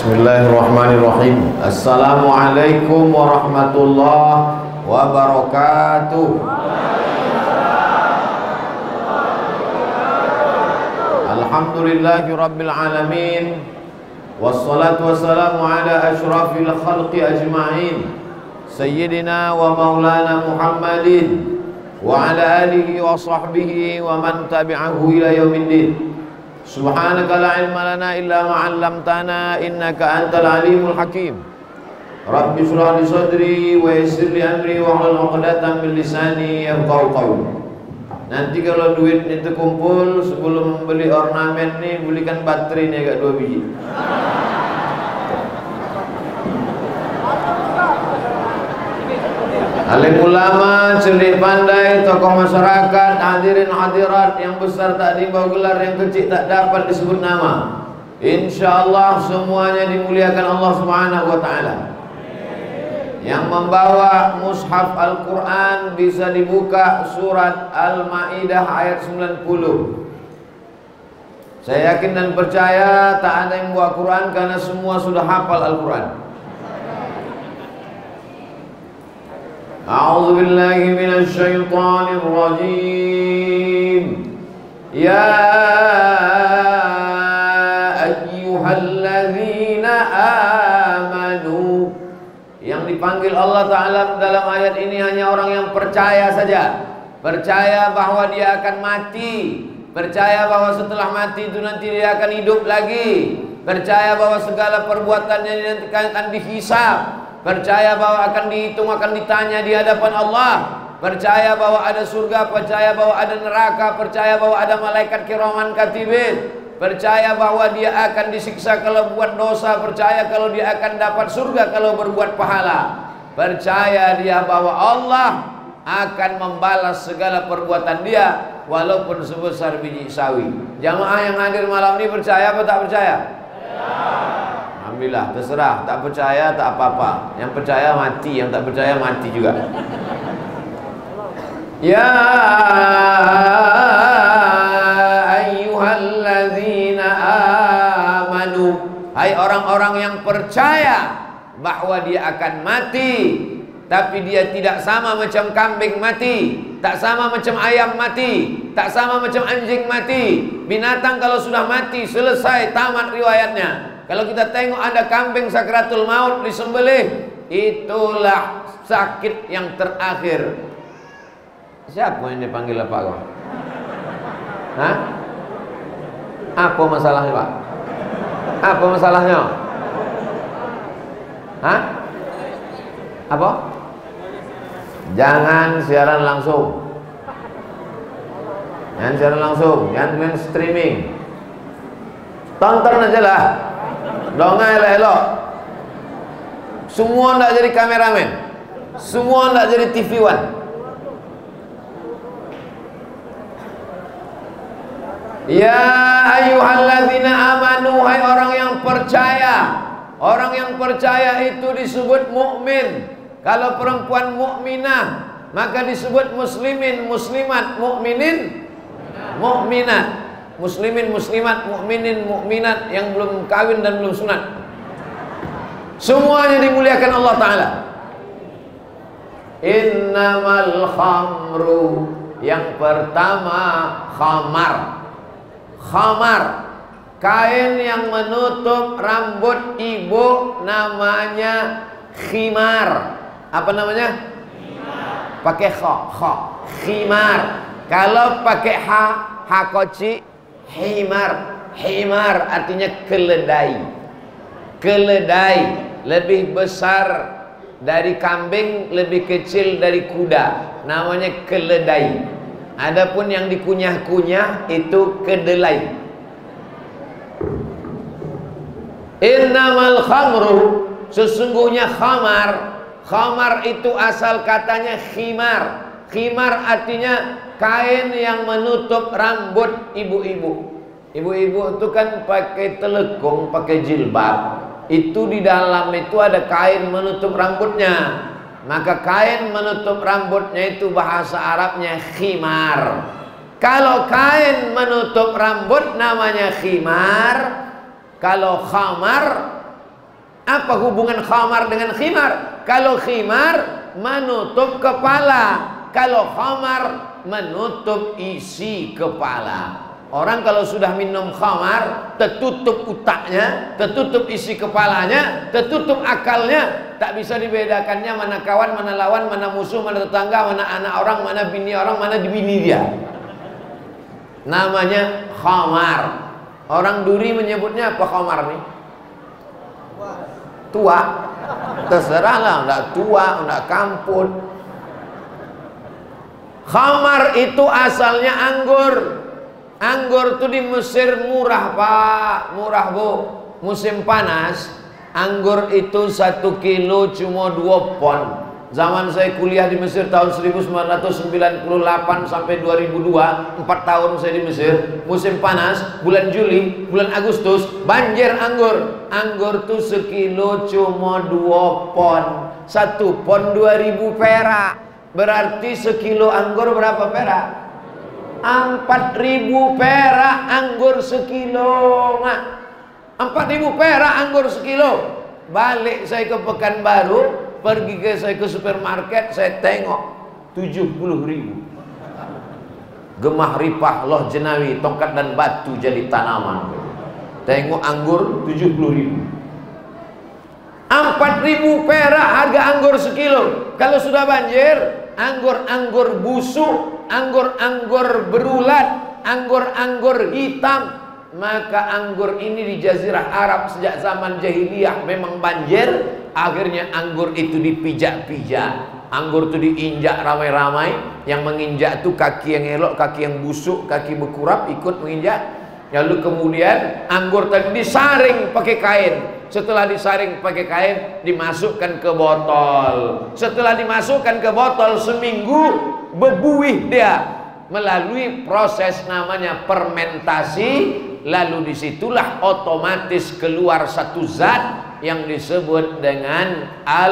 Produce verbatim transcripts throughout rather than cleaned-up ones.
Bismillahirrahmanirrahim. Assalamualaikum warahmatullahi wabarakatuh. Alhamdulillahi rabbil alamin. Wassalatu wassalamu ala ashrafil khalqi ajma'in, sayyidina wa maulana Muhammadin wa ala alihi wa sahbihi wa man tabi'ahu ila yaumiddin. Subhanaka la ilma lana illa ma 'allamtana innaka antal alimul hakim. Rabbi shrah li sadri wa yassir li amri wa hlul 'uqdatam min lisani yafqahu qawli. Nanti kalau duit itu kumpul, sebelum beli ornamen nih, belikan baterai nih agak dua biji. Alim ulama, cerdik pandai, tokoh masyarakat, hadirin hadirat yang besar tak dibau gelar, yang kecil tak dapat disebut nama. Insyaallah semuanya dimuliakan Allah Subhanahu wa taala. Yang membawa mushaf Al-Qur'an bisa dibuka surat Al-Maidah ayat sembilan puluh. Saya yakin dan percaya tak ada yang bawa Quran karena semua sudah hafal Al-Qur'an. A'udzu billahi minasy syaithanir rajim. Ya ayyuhalladzina amanu. Yang dipanggil Allah Ta'ala dalam ayat ini hanya orang yang percaya saja. Percaya bahwa dia akan mati, percaya bahwa setelah mati itu nanti dia akan hidup lagi, percaya bahwa segala perbuatannya nanti akan dihisab, percaya bahwa akan dihitung, akan ditanya di hadapan Allah, percaya bahwa ada surga, percaya bahwa ada neraka, percaya bahwa ada malaikat kiraman katibin, percaya bahwa dia akan disiksa kalau buat dosa, percaya kalau dia akan dapat surga kalau berbuat pahala, percaya dia bahwa Allah akan membalas segala perbuatan dia walaupun sebesar biji sawi. Jamaah yang hadir malam ini percaya apa tak percaya? Alhamdulillah, terserah, tak percaya tak apa-apa. Yang percaya mati, yang tak percaya mati juga. Ya ayyuhalladzina amanu, hai orang-orang yang percaya bahwa dia akan mati, tapi dia tidak sama macam kambing mati, tak sama macam ayam mati, tak sama macam anjing mati. Binatang kalau sudah mati selesai, tamat riwayatnya. Kalau kita tengok ada kambing sakratul maut disembelih, itulah sakit yang terakhir. Siapa yang dipanggil Pak? Hah? Apa masalahnya Pak? Apa masalahnya? Hah? Apa? Jangan siaran langsung. Jangan siaran langsung, jangan main streaming. Tonton aja lah. Dongeng elok-elok. Semua ndak jadi kameramen, semua ndak jadi T V One. Ya ayyuhalladzina amanu, hai orang yang percaya. Orang yang percaya itu disebut mukmin. Kalau perempuan mukminah maka disebut muslimin, muslimat, mukminin, mukminat. Muslimin, muslimat, mukminin, mukminat yang belum kawin dan belum sunat, semuanya dimuliakan Allah Ta'ala. Innamal khamru, yang pertama khamar. Khamar, kain yang menutup rambut ibu namanya khimar. Apa namanya? Khimar. Pakai kha, kha, khimar. Kalau pakai ha, hakoci, himar. Himar artinya keledai. Keledai lebih besar dari kambing, lebih kecil dari kuda, namanya keledai. Adapun yang dikunyah-kunyah itu kedelai. Innamal khamru, sesungguhnya khamar. Khamar itu asal katanya khimar. Khimar artinya kain yang menutup rambut ibu-ibu. Ibu-ibu itu kan pakai telekung, pakai jilbab. Itu di dalam itu ada kain menutup rambutnya. Maka kain menutup rambutnya itu bahasa Arabnya khimar. Kalau kain menutup rambut namanya khimar. Kalau khamar Apa hubungan khamar dengan khimar? Kalau khimar menutup kepala, kalau khamar menutup isi kepala. Orang kalau sudah minum khamar, tertutup otaknya, tertutup isi kepalanya, tertutup akalnya, tak bisa dibedakannya mana kawan, mana lawan, mana musuh, mana tetangga, mana anak orang, mana bini orang, mana bini dia. Namanya khamar. Orang duri menyebutnya apa khamar nih? Tua. Terserahlah, enggak tua, enggak kamput. Khamar itu asalnya anggur. Anggur tuh di Mesir murah pak, murah bu. Musim panas, anggur itu satu kilo cuma dua pon. Zaman saya kuliah di Mesir tahun seribu sembilan ratus sembilan puluh delapan sampai dua ribu dua, empat tahun saya di Mesir. Musim panas, bulan Juli, bulan Agustus, banjir anggur. Anggur tuh sekilo cuma dua pon. Satu pon dua ribu perak. Berarti sekilo anggur berapa perak? Empat ribu perak anggur sekilo. Nah, empat ribu perak anggur sekilo. Balik saya ke Pekanbaru, pergi ke saya ke supermarket, saya tengok tujuh puluh ribu. Gemah ripah loh jenawi, tongkat dan batu jadi tanaman. Tengok anggur tujuh puluh ribu. Empat ribu perak harga anggur sekilo. Kalau sudah banjir, anggur-anggur busuk, anggur-anggur berulat, anggur-anggur hitam, maka anggur ini di Jazirah Arab sejak zaman jahiliyah memang banjir. Akhirnya anggur itu dipijak-pijak, anggur itu diinjak ramai-ramai. Yang menginjak itu kaki yang elok, kaki yang busuk, kaki bekurap ikut menginjak. Lalu kemudian anggur tadi disaring pakai kain. Setelah disaring pakai kain, dimasukkan ke botol. Setelah dimasukkan ke botol seminggu, bebuih dia melalui proses namanya fermentasi. Lalu disitulah otomatis keluar satu zat yang disebut dengan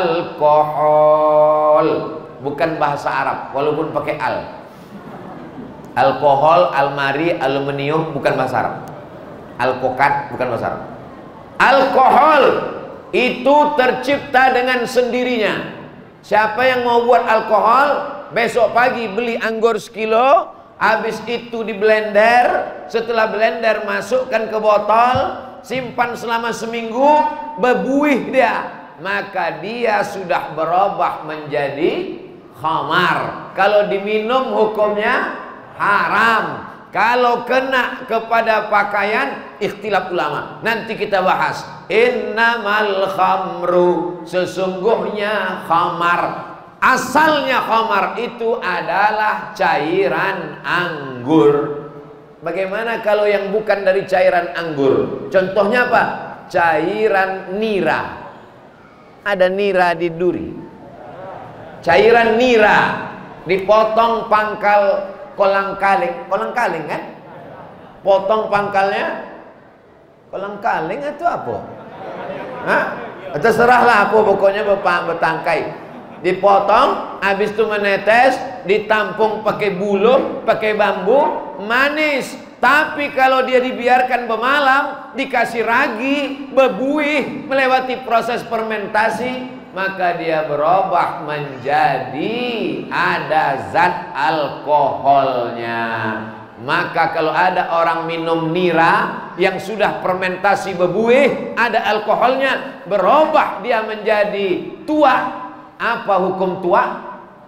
alkohol. Bukan bahasa Arab, walaupun pakai al. Alkohol, almari, aluminium bukan bahasa Arab. Alkokat bukan bahasa Arab. Alkohol itu tercipta dengan sendirinya. Siapa yang mau buat alkohol, besok pagi beli anggur sekilo, habis itu di blender. Setelah blender masukkan ke botol, simpan selama seminggu, bebuih dia, maka dia sudah berubah menjadi khamar. Kalau diminum hukumnya haram. Kalau kena kepada pakaian, ikhtilaf ulama. Nanti kita bahas. Innamal khamru, sesungguhnya khamar, asalnya khamar itu adalah cairan anggur. Bagaimana kalau yang bukan dari cairan anggur? Contohnya apa? Cairan nira. Ada nira di duri. Cairan nira dipotong pangkal kolang kaling, kolang kaling kan? Potong pangkalnya, kolang kaling itu apa? Hah? Terserahlah apa, pokoknya bapak bertangkai. Dipotong, habis itu menetes, ditampung pakai buluh, pakai bambu, manis. Tapi kalau dia dibiarkan bermalam, dikasih ragi, bebuih, melewati proses fermentasi, maka dia berubah menjadi ada zat alkoholnya. Maka kalau ada orang minum nira yang sudah fermentasi bebuih, ada alkoholnya, berubah dia menjadi tua. Apa hukum tua?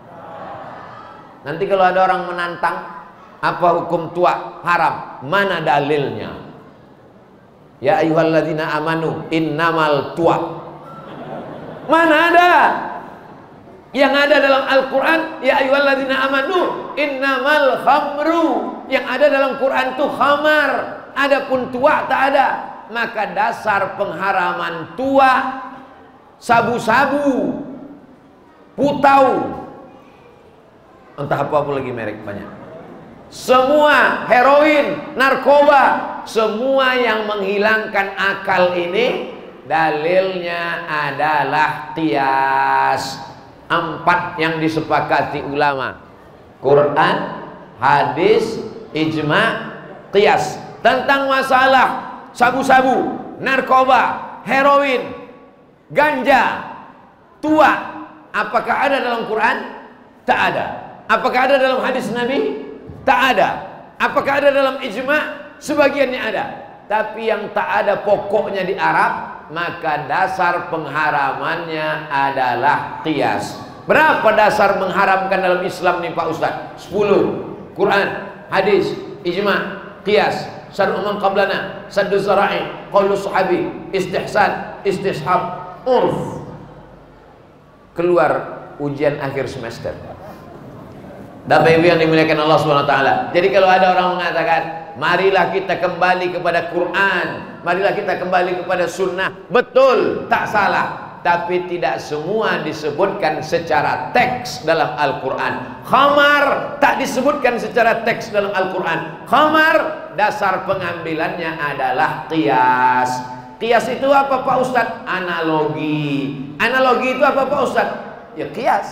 Nanti kalau ada orang menantang, apa hukum tua? Haram. Mana dalilnya? Ya ayyuhalladzina amanu innamal tua. Mana ada? Yang ada dalam Al-Quran, ya ayyuhalladzina amanu innamal khamru. Yang ada dalam Quran itu khamar. Adapun tua tak ada. Maka dasar pengharaman tua, sabu-sabu, putau, entah apa lagi merek banyak, semua heroin, narkoba, semua yang menghilangkan akal ini, dalilnya adalah qiyas. Empat yang disepakati ulama: Quran, hadis, ijma, qiyas. Tentang masalah sabu-sabu, narkoba, heroin, Ganja, tua, apakah ada dalam Quran? Tak ada. Apakah ada dalam hadis Nabi? Tak ada. Apakah ada dalam ijma'? Sebagiannya ada. Tapi yang tak ada pokoknya di Arab, maka dasar pengharamannya adalah qiyas. Berapa dasar mengharamkan dalam Islam nih Pak Ustaz? Sepuluh. Quran, hadis, ijma', qiyas, syar'u man qablana, saddu zara'i, qaulu sahabi, istihsan, istishab, urf. Keluar ujian akhir semester. Bapak Ibu yang dimuliakan Allah Subhanahu wa taala. Jadi kalau ada orang mengatakan, marilah kita kembali kepada Quran, marilah kita kembali kepada sunnah, betul, tak salah. Tapi tidak semua disebutkan secara teks dalam Al-Quran. Khamar tak disebutkan secara teks dalam Al-Quran. Khamar dasar pengambilannya adalah qiyas. Qiyas itu apa Pak Ustadz? Analogi. Analogi itu apa Pak Ustadz? Ya qiyas.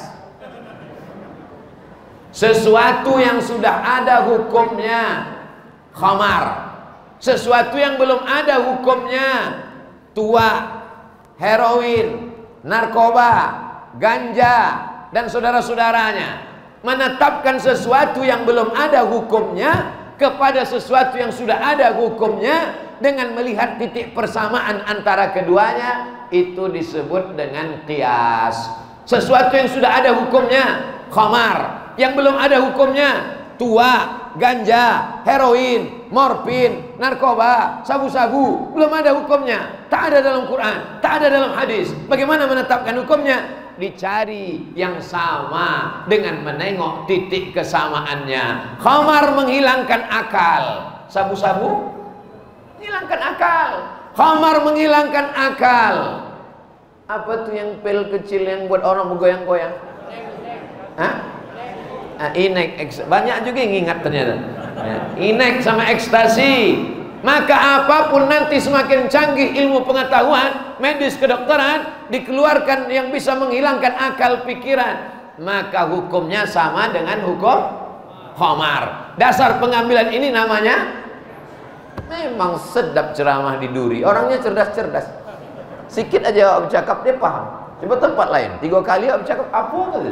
Sesuatu yang sudah ada hukumnya khamar. Sesuatu yang belum ada hukumnya tua, heroin, narkoba, ganja, dan saudara-saudaranya. Menetapkan sesuatu yang belum ada hukumnya kepada sesuatu yang sudah ada hukumnya dengan melihat titik persamaan antara keduanya, itu disebut dengan qiyas. Sesuatu yang sudah ada hukumnya khamar, yang belum ada hukumnya tua, ganja, heroin, morfin, narkoba, sabu-sabu, belum ada hukumnya, tak ada dalam Quran, tak ada dalam hadis. Bagaimana menetapkan hukumnya? Dicari yang sama dengan menengok titik kesamaannya. Khamar menghilangkan akal, sabu-sabu menghilangkan akal, khamar menghilangkan akal. Apa tuh yang pil kecil yang buat orang bergoyang-goyang? Hah? Nah, inek, banyak juga yang ingat ternyata. Ya, inek sama ekstasi. Maka apapun nanti semakin canggih ilmu pengetahuan, medis, kedokteran, dikeluarkan yang bisa menghilangkan akal pikiran, maka hukumnya sama dengan hukum khamar. Dasar pengambilan ini namanya, memang sedap ceramah di Duri. Orangnya cerdas-cerdas. Sikit aja aku cakap dia paham. Coba tempat lain, tiga kali aku cakap apa gitu.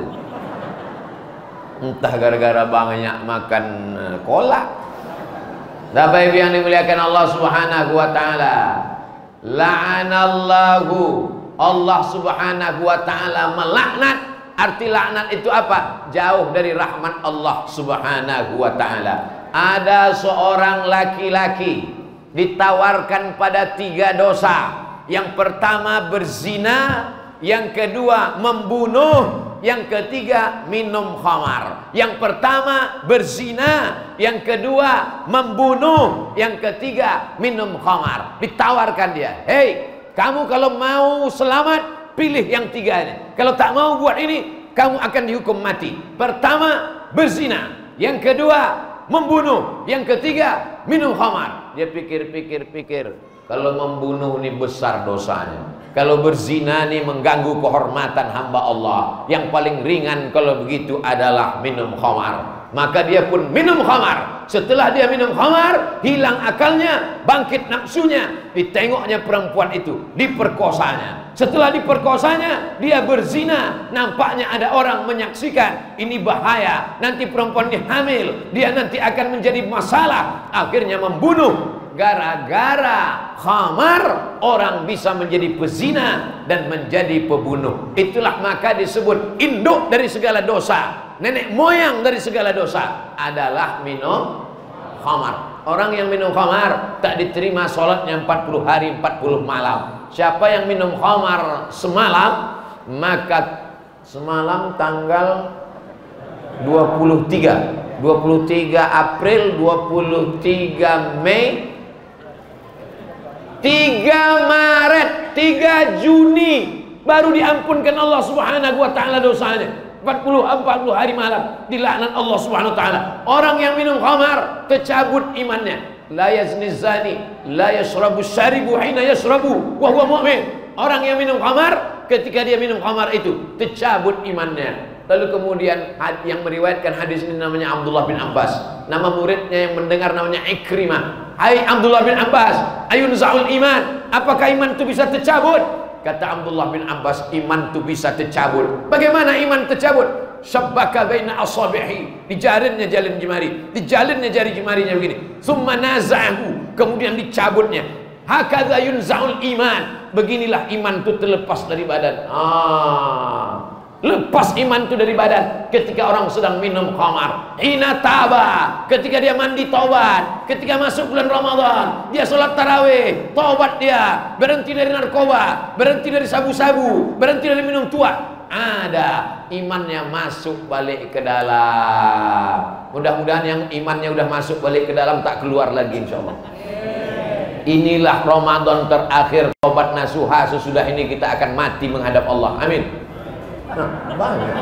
Entah gara-gara banyak makan kolak. Bapak Ibu yang dimuliakan Allah Subhanahu wa taala. La'anallahu, Allah Subhanahu wa taala melaknat. Arti laknat itu apa? Jauh dari rahmat Allah Subhanahu wa taala. Ada seorang laki-laki ditawarkan pada tiga dosa. Yang pertama berzina, yang kedua membunuh, yang ketiga minum khamar. Yang pertama berzina, yang kedua membunuh, yang ketiga minum khamar. Ditawarkan dia, hei, kamu kalau mau selamat pilih yang tiga ini. Kalau tak mau buat ini, kamu akan dihukum mati. Pertama berzina, yang kedua membunuh, yang ketiga minum khamar. Dia pikir-pikir-pikir, kalau membunuh ini besar dosanya, kalau berzina ini mengganggu kehormatan hamba Allah, yang paling ringan kalau begitu adalah minum khamar. Maka dia pun minum khamar. Setelah dia minum khamar, hilang akalnya, bangkit nafsunya, ditengoknya perempuan itu, diperkosanya. Setelah diperkosanya, dia berzina. Nampaknya ada orang menyaksikan, ini bahaya, nanti perempuan ini hamil, dia nanti akan menjadi masalah. Akhirnya membunuh. Gara-gara khamar, orang bisa menjadi pezina dan menjadi pembunuh. Itulah maka disebut induk dari segala dosa, nenek moyang dari segala dosa adalah minum khamar. Orang yang minum khamar tak diterima sholatnya empat puluh hari empat puluh malam. Siapa yang minum khamar semalam, maka semalam tanggal dua puluh tiga dua puluh tiga April, dua puluh tiga Mei, tiga Maret, tiga Juni baru diampunkan Allah Subhanahu wa taala dosanya. empat puluh empat puluh hari malam dilaknat Allah Subhanahu wa taala. Orang yang minum khamar tercabut imannya. La yazni zani, la yashrabu syaribu hina yashrabu wa huwa mu'min. Orang yang minum khamar, ketika dia minum khamar itu tercabut imannya. Lalu kemudian yang meriwayatkan hadis ini namanya Abdullah bin Abbas. Nama muridnya yang mendengar namanya Ikrimah. Hai Abdullah bin Abbas, ayun za'ul iman, apakah iman itu bisa tercabut? Kata Abdullah bin Abbas, iman itu bisa tercabut. Bagaimana iman tercabut? Syabbaka baina asabihi, dijalinnya jalin jemari, dijalinnya jari jemarinya begini. Summa naza'ahu, kemudian dicabutnya. Hakadza yunza'ul iman. Beginilah iman itu terlepas dari badan. Ah, lepas iman itu dari badan ketika orang sedang minum khamar. Hina taba, ketika dia mandi taubat, ketika masuk bulan Ramadan, dia sholat tarawih, taubat dia, berhenti dari narkoba, berhenti dari sabu-sabu, berhenti dari minum tua. Ada imannya masuk balik ke dalam. Mudah-mudahan yang imannya udah masuk balik ke dalam tak keluar lagi insyaallah. Inilah Ramadan terakhir taubat nasuha. Sesudah ini kita akan mati menghadap Allah. Amin. Nah, banyak.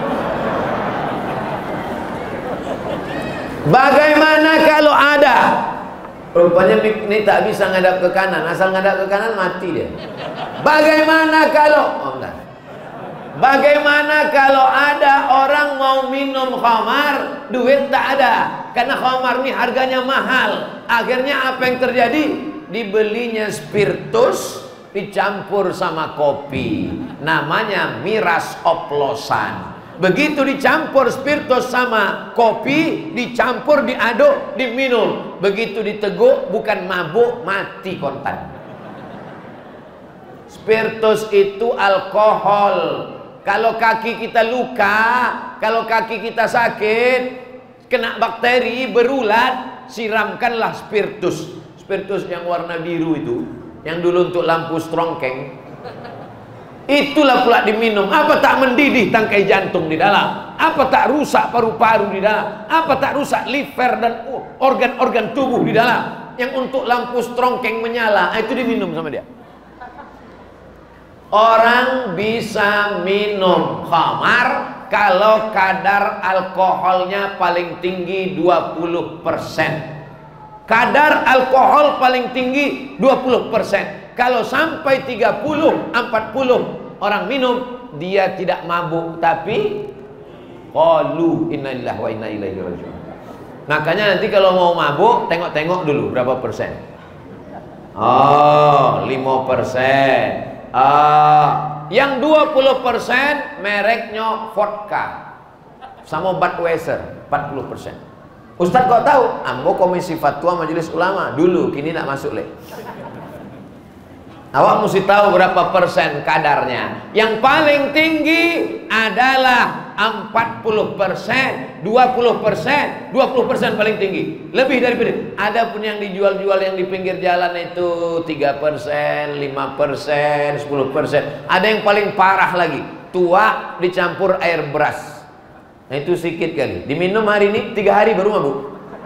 Bagaimana kalau ada? Rupanya ini tak bisa ngadap ke kanan. Asal ngadap ke kanan mati dia. Bagaimana kalau? Oh, enggak. Bagaimana kalau ada orang mau minum khamar, duit tak ada, karena khamar ini harganya mahal. Akhirnya apa yang terjadi? Dibelinya spiritus dicampur sama kopi, namanya miras oplosan. Begitu dicampur spiritus sama kopi, dicampur, diaduk, diminum. Begitu diteguk, bukan mabuk, mati kontan. Spiritus itu alkohol. Kalau kaki kita luka, kalau kaki kita sakit, kena bakteri, berulat, siramkanlah spiritus. Spiritus yang warna biru itu, yang dulu untuk lampu strongkeng, itulah pula diminum. Apa tak mendidih tangkai jantung di dalam? Apa tak rusak paru-paru di dalam? Apa tak rusak liver dan organ-organ tubuh di dalam? Yang untuk lampu strongkeng menyala, itu diminum sama dia. Orang bisa minum khamar kalau kadar alkoholnya paling tinggi dua puluh persen. Kadar alkohol paling tinggi dua puluh persen. Kalau sampai tiga puluh, empat puluh orang minum, dia tidak mabuk, tapi qalu inna lillahi wa inna ilaihi raji'un. Makanya nanti kalau mau mabuk, tengok-tengok dulu berapa persen. Oh, lima persen. Uh, yang dua puluh persen mereknya vodka sama Budweiser empat puluh persen. Ustaz kok tahu? Ambo komisi fatwa majelis ulama dulu, kini tak masuk le. Awak mesti tahu berapa persen kadarnya. Yang paling tinggi adalah empat puluh persen, dua puluh persen, dua puluh persen paling tinggi. Lebih daripada. Ada pun yang dijual-jual yang di pinggir jalan itu tiga persen, lima persen, sepuluh persen. Ada yang paling parah lagi, tua dicampur air beras. Nah itu sedikit kali. Diminum hari ini, tiga hari baru mabuk.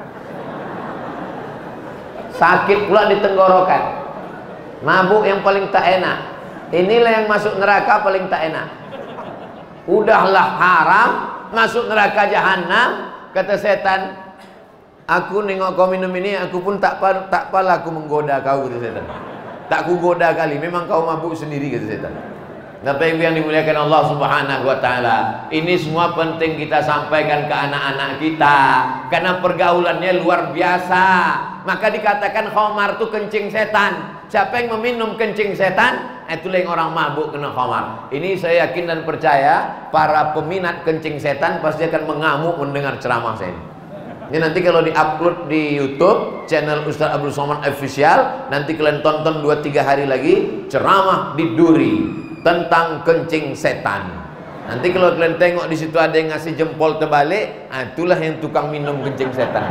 Sakit pula di tenggorokan. Mabuk yang paling tak enak. Inilah yang masuk neraka paling tak enak. Udahlah haram, masuk neraka jahanam. Kata setan, aku nengok kau minum ini, aku pun tak tak pala aku menggoda kau, kata setan. Tak ku goda kali, memang kau mabuk sendiri, kata setan. Bapak Ibu yang dimuliakan Allah Subhanahu wa taala, ini semua penting kita sampaikan ke anak-anak kita karena pergaulannya luar biasa. Maka dikatakan khamar itu kencing setan. Siapa yang meminum kencing setan, itulah yang orang mabuk kena khamar. Ini saya yakin dan percaya para peminat kencing setan pasti akan mengamuk mendengar ceramah saya ini. Ini nanti kalau diupload di YouTube channel Ustaz Abdul Somad Official, nanti kalian tonton dua tiga hari lagi ceramah di Duri tentang kencing setan. Nanti kalau kalian tengok di situ ada yang ngasih jempol terbalik, nah itulah yang tukang minum kencing setan.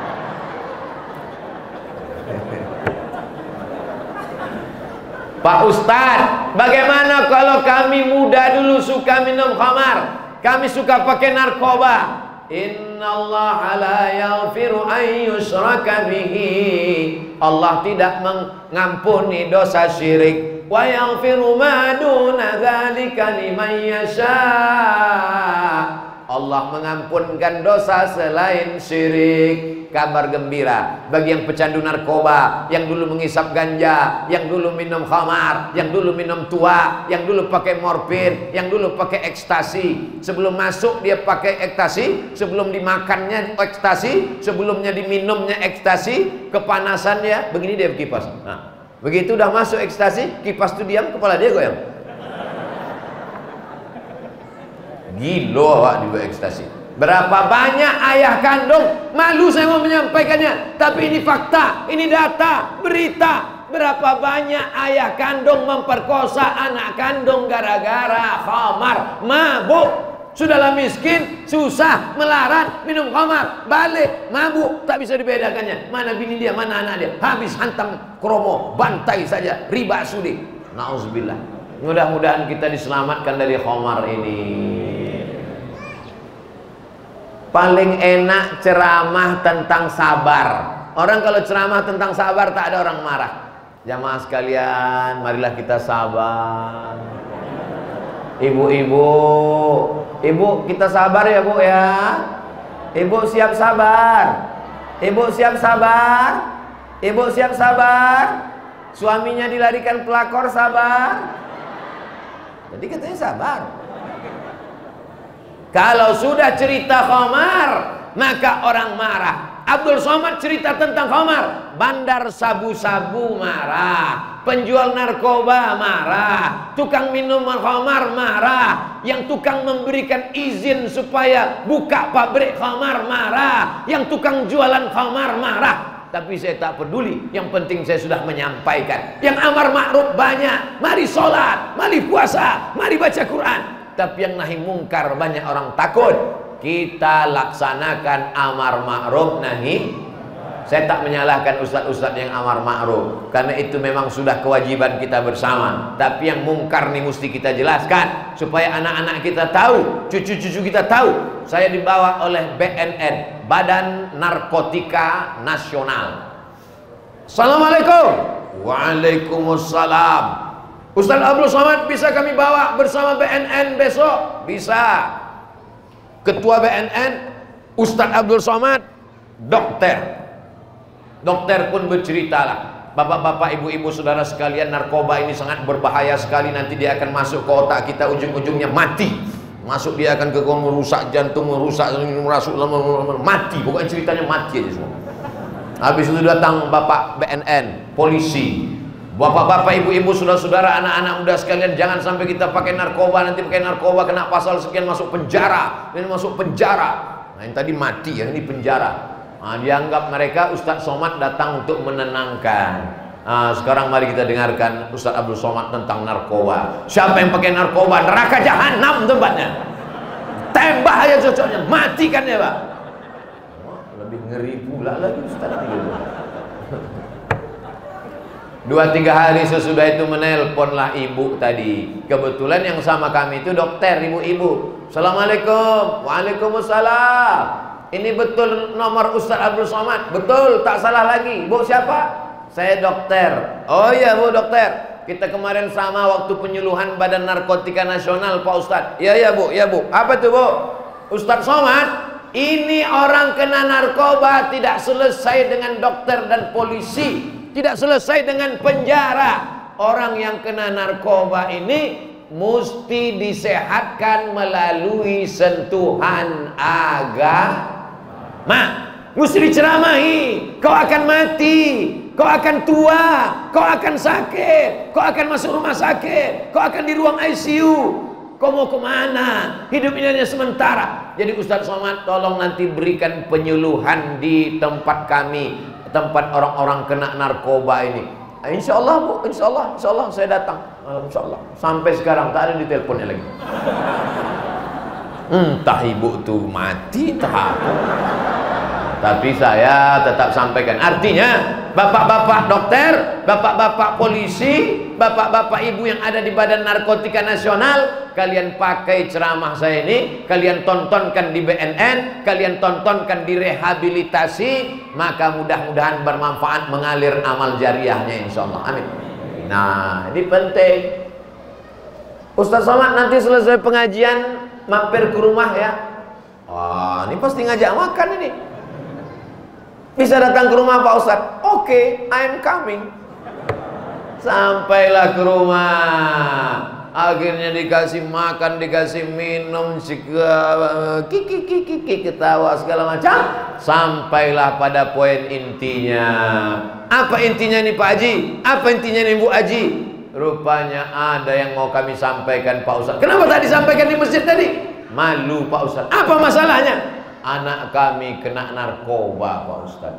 Pak Ustadz, bagaimana kalau kami muda dulu suka minum khamar, kami suka pakai narkoba? Innallaha la yaghfiru an yushraka bihi. Allah tidak mengampuni dosa syirik. Wa yaghfiru ma duna dzalika liman yasha. Allah mengampunkan dosa selain syirik. Kabar gembira bagi yang pecandu narkoba, yang dulu mengisap ganja, yang dulu minum khamar, yang dulu minum tua, yang dulu pakai morfin, yang dulu pakai ekstasi. Sebelum masuk dia pakai ekstasi, sebelum dimakannya ekstasi, sebelumnya diminumnya ekstasi, kepanasannya begini dia kipas. Nah, begitu udah masuk ekstasi, kipas itu diam, kepala dia goyang. Gilo awak di ekstasi. Berapa banyak ayah kandung, malu saya mau menyampaikannya, tapi ini fakta, ini data, berita. Berapa banyak ayah kandung memperkosa anak kandung gara-gara khamar, mabuk. Sudahlah miskin, susah, melarat, minum khamar, balik, mabuk, tak bisa dibedakannya. Mana bini dia, mana anak dia. Habis hantam kromo, bantai saja, riba sudi. Nauzubillah. Mudah-mudahan kita diselamatkan dari khamar ini. Paling enak ceramah tentang sabar. Orang kalau ceramah tentang sabar tak ada orang marah. Jamaah sekalian, marilah kita sabar. Ibu-ibu, ibu kita sabar ya bu ya. Ibu siap sabar. Ibu siap sabar. Ibu siap sabar. Suaminya dilarikan pelakor, sabar. Jadi katanya sabar. Kalau sudah cerita khamar, maka orang marah. Abdul Somad cerita tentang khamar, bandar sabu-sabu marah, penjual narkoba marah, tukang minuman khamar marah, yang tukang memberikan izin supaya buka pabrik khamar marah, yang tukang jualan khamar marah. Tapi saya tak peduli, yang penting saya sudah menyampaikan. Yang amar ma'ruf banyak, mari sholat, mari puasa, mari baca Quran. Tapi yang nahi mungkar banyak orang takut. Kita laksanakan amar ma'ruf nahi. Saya tak menyalahkan ustadz-ustadz yang amar ma'ruf, karena itu memang sudah kewajiban kita bersama. Tapi yang mungkar nih mesti kita jelaskan, supaya anak-anak kita tahu, cucu-cucu kita tahu. Saya dibawa oleh B N N, Badan Narkotika Nasional. Assalamualaikum. Waalaikumsalam. Ustaz Abdul Somad bisa kami bawa bersama B N N besok? Bisa. Ketua B N N Ustaz Abdul Somad, dokter. Dokter pun berceritalah, bapak-bapak, ibu-ibu, saudara sekalian, narkoba ini sangat berbahaya sekali. Nanti dia akan masuk ke otak kita, ujung-ujungnya mati. Masuk dia akan ke merusak jantung, merusak, merasuk, mati. Pokoknya ceritanya mati aja semua. Habis itu datang bapak B N N, polisi. Bapak-bapak, ibu-ibu, saudara-saudara, anak-anak muda sekalian, jangan sampai kita pakai narkoba, nanti pakai narkoba kena pasal sekian masuk penjara, ini masuk penjara. Nah, yang tadi mati, yang ini penjara. Nah, dianggap mereka Ustadz Somad datang untuk menenangkan. Nah, sekarang mari kita dengarkan Ustadz Abdul Somad tentang narkoba. Siapa yang pakai narkoba, neraka jahanam tempatnya. Tembak aja cocoknya, matikan ya Pak. Oh, lebih ngeri pula lagi Ustadz gitu. Dua tiga hari sesudah itu menelponlah ibu tadi. Kebetulan yang sama kami itu dokter, ibu-ibu. Assalamualaikum. Waalaikumsalam. Ini betul nomor Ustaz Abdul Somad? Betul, tak salah lagi. Bu siapa? Saya dokter. Oh iya bu dokter. Kita kemarin sama waktu penyuluhan Badan Narkotika Nasional Pak Ustadz. Iya ya bu, ya bu. Apa tuh bu? Ustaz Somad, ini orang kena narkoba tidak selesai dengan dokter dan polisi. Tidak selesai dengan penjara. Orang yang kena narkoba ini mesti disehatkan melalui sentuhan agama. Mesti diceramahi. Kau akan mati, kau akan tua, kau akan sakit, kau akan masuk rumah sakit, kau akan di ruang I C U. Kau mau kemana? Hidup ini hanya sementara. Jadi Ustaz Somad tolong nanti berikan penyuluhan di tempat kami, tempat orang-orang kena narkoba ini. Insya Allah bu, insya Allah, insya Allah saya datang. Insya Allah. Sampai sekarang tak ada di teleponnya lagi. Entah ibu tuh mati, entah. Tapi saya tetap sampaikan. Artinya bapak-bapak dokter, bapak-bapak polisi, bapak-bapak ibu yang ada di Badan Narkotika Nasional, kalian pakai ceramah saya ini, kalian tontonkan di B N N, kalian tontonkan di rehabilitasi, maka mudah-mudahan bermanfaat, mengalir amal jariahnya insya Allah. Amin. Nah ini penting. Ustaz Somad nanti selesai pengajian mampir ke rumah ya. Wah ini pasti ngajak makan ini. Bisa datang ke rumah Pak Ustaz? Oke, okay, I am coming. Sampailah ke rumah. Akhirnya dikasih makan, dikasih minum, kiki kiki kiki ketawa segala macam. Sampailah pada poin intinya. Apa intinya nih Pak Haji? Apa intinya nih Bu Haji? Rupanya ada yang mau kami sampaikan Pak Ustaz. Kenapa tak disampaikan di masjid tadi? Malu Pak Ustaz. Apa masalahnya? Anak kami kena narkoba Pak Ustaz.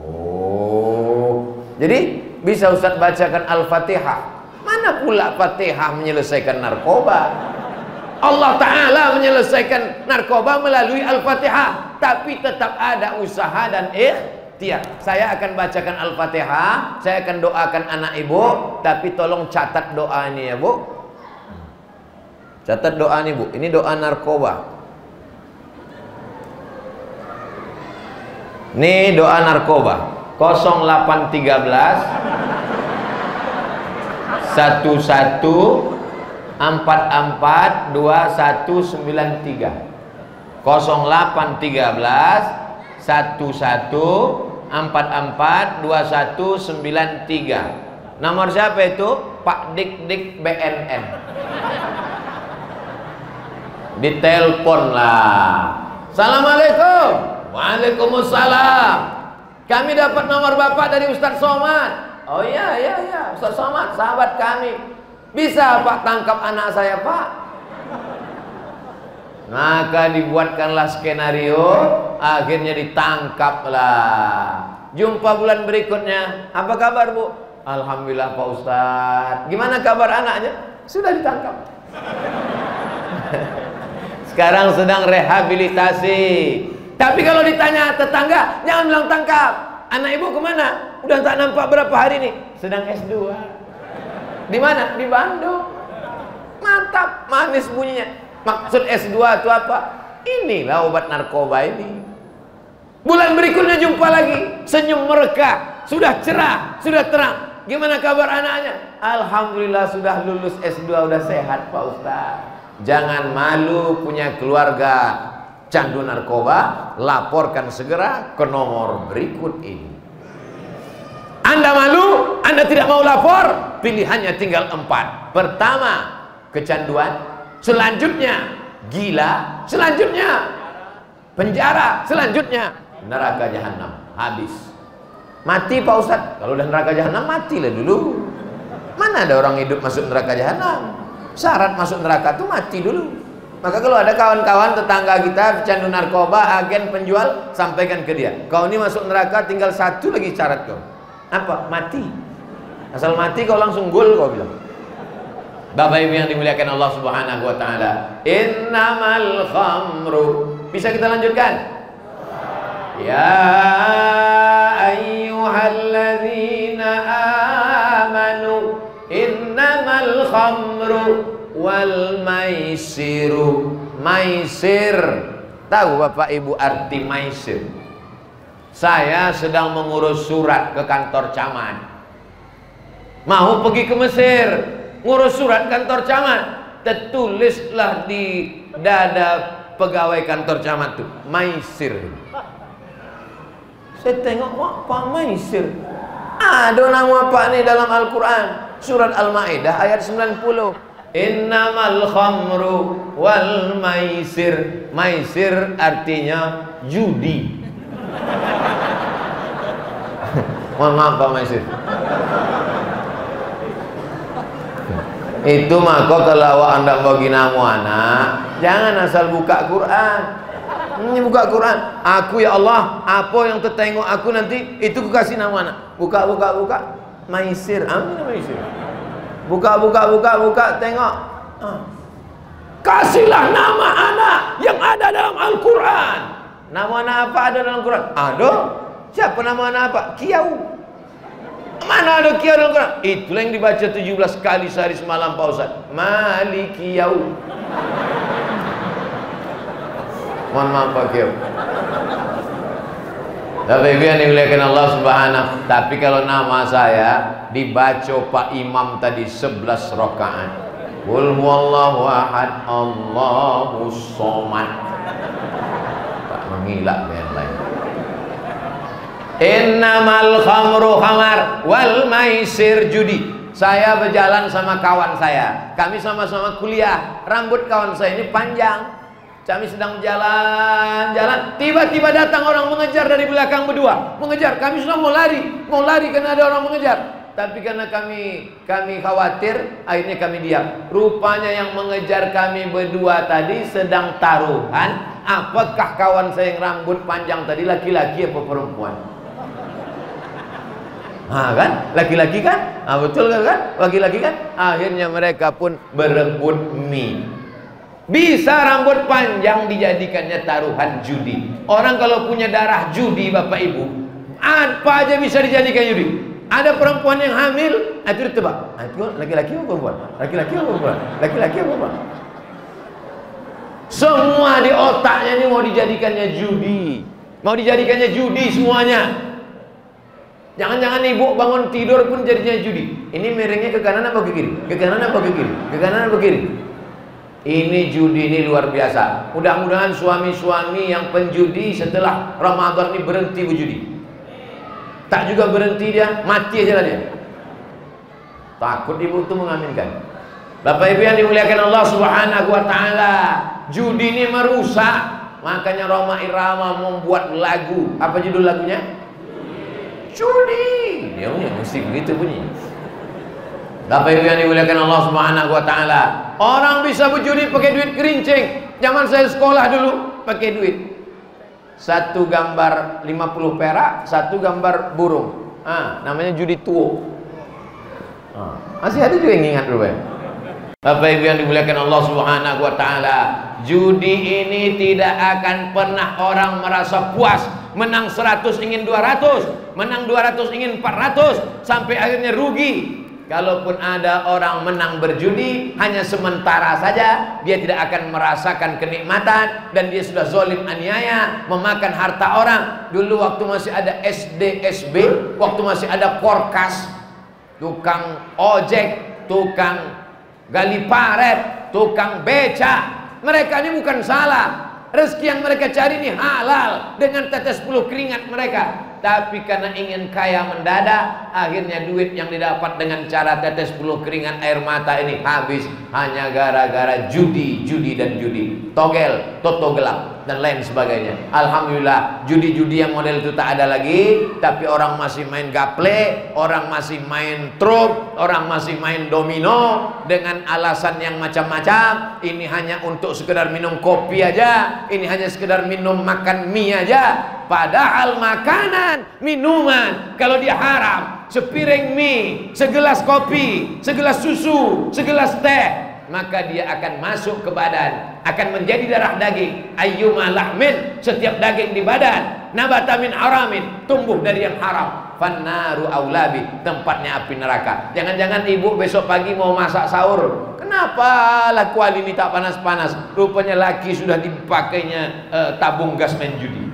Oh, jadi bisa Ustaz bacakan Al-Fatihah. Mana pula Fatihah menyelesaikan narkoba? Allah Ta'ala menyelesaikan narkoba melalui Al-Fatihah. Tapi tetap ada usaha dan ikhtiar. Saya akan bacakan Al-Fatihah, saya akan doakan anak ibu. Tapi tolong catat doa ini ya Bu. Catat doa ini Bu. Ini doa narkoba. Ini doa narkoba. nol delapan satu tiga satu satu empat empat dua satu sembilan tiga. nol delapan tiga satu satu empat empat dua satu sembilan tiga. Nomor siapa itu? Pak Dik Dik B N N. Ditelepon lah. Assalamualaikum. Waalaikumsalam. Kami dapat nomor Bapak dari Ustaz Somad. Oh iya iya iya, Ustaz Somad sahabat kami. Bisa Pak tangkap anak saya Pak? Maka dibuatkanlah skenario, akhirnya ditangkaplah. Jumpa bulan berikutnya. Apa kabar Bu? Alhamdulillah Pak Ustadz. Gimana kabar anaknya? Sudah ditangkap. Sekarang sedang rehabilitasi. Tapi kalau ditanya tetangga, jangan bilang tangkap. Anak ibu kemana? Udah tak nampak berapa hari nih. Sedang S dua. Di mana? Di Bandung. Mantap, manis bunyinya. Maksud S dua itu apa? Inilah obat narkoba ini. Bulan berikutnya jumpa lagi, senyum mereka, sudah cerah, sudah terang. Gimana kabar anaknya? Alhamdulillah sudah lulus S dua, udah sehat Pak Ustaz. Jangan malu punya keluarga candu narkoba, laporkan segera ke nomor berikut ini. Anda malu, Anda tidak mau lapor, pilihannya tinggal empat. Pertama, kecanduan. Selanjutnya, gila. Selanjutnya, penjara. Selanjutnya, neraka jahanam. Habis. Mati Pak Ustadz. Kalau udah neraka jahanam, matilah dulu. Mana ada orang hidup masuk neraka jahanam? Syarat masuk neraka tuh mati dulu. Maka kalau ada kawan-kawan tetangga kita pecandu narkoba, agen penjual, sampaikan ke dia, kau ini masuk neraka tinggal satu lagi syarat kau. Apa? Mati. Asal mati kau langsung gol kau bilang. Bapak Ibu yang dimuliakan Allah Subhanahu wa taala. Innamal khamru. Bisa kita lanjutkan? Ya ayyuhalladzina amanu innamal khamru wal maisiru. Maisir, tahu Bapak Ibu arti maisir? Saya sedang mengurus surat ke kantor camat, mau pergi ke Mesir, ngurus surat kantor camat. Tertulislah di dada pegawai kantor camat tuh maisir. Saya tengok, wah Pak maisir, ada nama Pak nih dalam Al-Quran, surat Al-Ma'idah ayat sembilan puluh. Innamal khamru wal maisir. Maisir artinya judi. Mohon maaf Pak maisir. Itu maka kalau Anda bagi nama anak, jangan asal buka Quran. Ini buka Quran. Aku ya Allah, apa yang tertengok aku nanti itu ku kasih nama anak. Buka buka buka maisir. Amin maisir. Buka, buka, buka, buka, tengok. Ah. Kasihlah nama anak yang ada dalam Al-Quran. Nama anak apa ada dalam Al-Quran? Ada. Siapa nama anak apa? Kiau. Mana ada Kiau dalam Al-Quran? Itulah yang dibaca tujuh belas kali sehari semalam Pak Ustaz. Mali Kiau. Mohon maaf Pak Kiau. Tapi yang dimuliakan Allah Subhanahu. Tapi kalau nama saya dibaca Pak Imam tadi sebelas rakaat. Qul huwallahu ahad, Allahus somad. Tak mengilak yang lain. Innamal khamru khamar wal maisir judi. Saya berjalan sama kawan saya. Kami sama-sama kuliah. Rambut kawan saya ini panjang. Kami sedang jalan-jalan, tiba-tiba datang orang mengejar dari belakang berdua, mengejar. Kami sudah mau lari, mau lari karena ada orang mengejar. tapi karena kami kami khawatir, akhirnya kami diam. Rupanya yang mengejar kami berdua tadi sedang taruhan, apakah kawan saya yang rambut panjang tadi laki-laki apa perempuan? Ah kan, laki-laki kan? Ah betul kan? Laki-laki kan? Akhirnya mereka pun berebut mie. Bisa rambut panjang dijadikannya taruhan judi. Orang kalau punya darah judi, Bapak Ibu, apa aja bisa dijadikan judi. Ada perempuan yang hamil, itu ditebak. Itu laki-laki apa perempuan? Laki-laki apa perempuan? Laki-laki apa perempuan? Semua di otaknya ini mau dijadikannya judi. Mau dijadikannya judi semuanya. Jangan-jangan ibu bangun tidur pun jadinya judi. Ini miringnya ke kanan apa ke kiri? Ke kanan apa ke kiri? Ke kanan apa ke kiri? Ini judi ini luar biasa. Mudah-mudahan suami-suami yang penjudi setelah Ramadan ini berhenti berjudi. Tak juga berhenti dia, mati aja lah dia. Takut ibu itu mengaminkan. Bapak Ibu yang dimuliakan Allah Subhanahu wa taala, judi ini merusak. Makanya Roma Irama membuat lagu. Apa judul lagunya? Judi. Dia punya mesti begitu bunyi. Bapak Ibu yang dimuliakan Allah Subhanahu wa taala, orang bisa berjudi pakai duit kerincing. Zaman saya sekolah dulu pakai duit. Satu gambar lima puluh perak, satu gambar burung. Ah, namanya judi tuo. Ah, masih ada juga yang ingat dulu ya. Bapak Ibu yang dimuliakan Allah Subhanahu wa taala, judi ini tidak akan pernah orang merasa puas. Menang seratus ingin dua ratus, menang dua ratus ingin empat ratus, sampai akhirnya rugi. Kalaupun ada orang menang berjudi, hanya sementara saja, dia tidak akan merasakan kenikmatan, dan dia sudah zalim aniaya, memakan harta orang. Dulu waktu masih ada S D S B, waktu masih ada Korkas, tukang ojek, tukang gali paret, tukang beca, mereka ini bukan salah. Rezeki yang mereka cari ini halal dengan tetes puluh keringat mereka. Tapi karena ingin kaya mendadak, akhirnya duit yang didapat dengan cara tetes puluh keringat air mata ini habis hanya gara-gara judi, judi dan judi, togel, toto gelap dan lain sebagainya. Alhamdulillah judi-judi yang model itu tak ada lagi, tapi orang masih main gaple, orang masih main trup, orang masih main domino dengan alasan yang macam-macam. Ini hanya untuk sekedar minum kopi aja, ini hanya sekedar minum makan mie aja. Padahal makanan, minuman, kalau dia haram, sepiring mie, segelas kopi, segelas susu, segelas teh, maka dia akan masuk ke badan, akan menjadi darah daging. Ayyuma lahmin, setiap daging di badan, nabata min haramin, tumbuh dari yang haram. Fannaru aulabi, tempatnya api neraka. Jangan-jangan ibu besok pagi mau masak sahur, kenapa laku ini tak panas-panas? Rupanya laki sudah dipakainya uh, tabung gas main judi.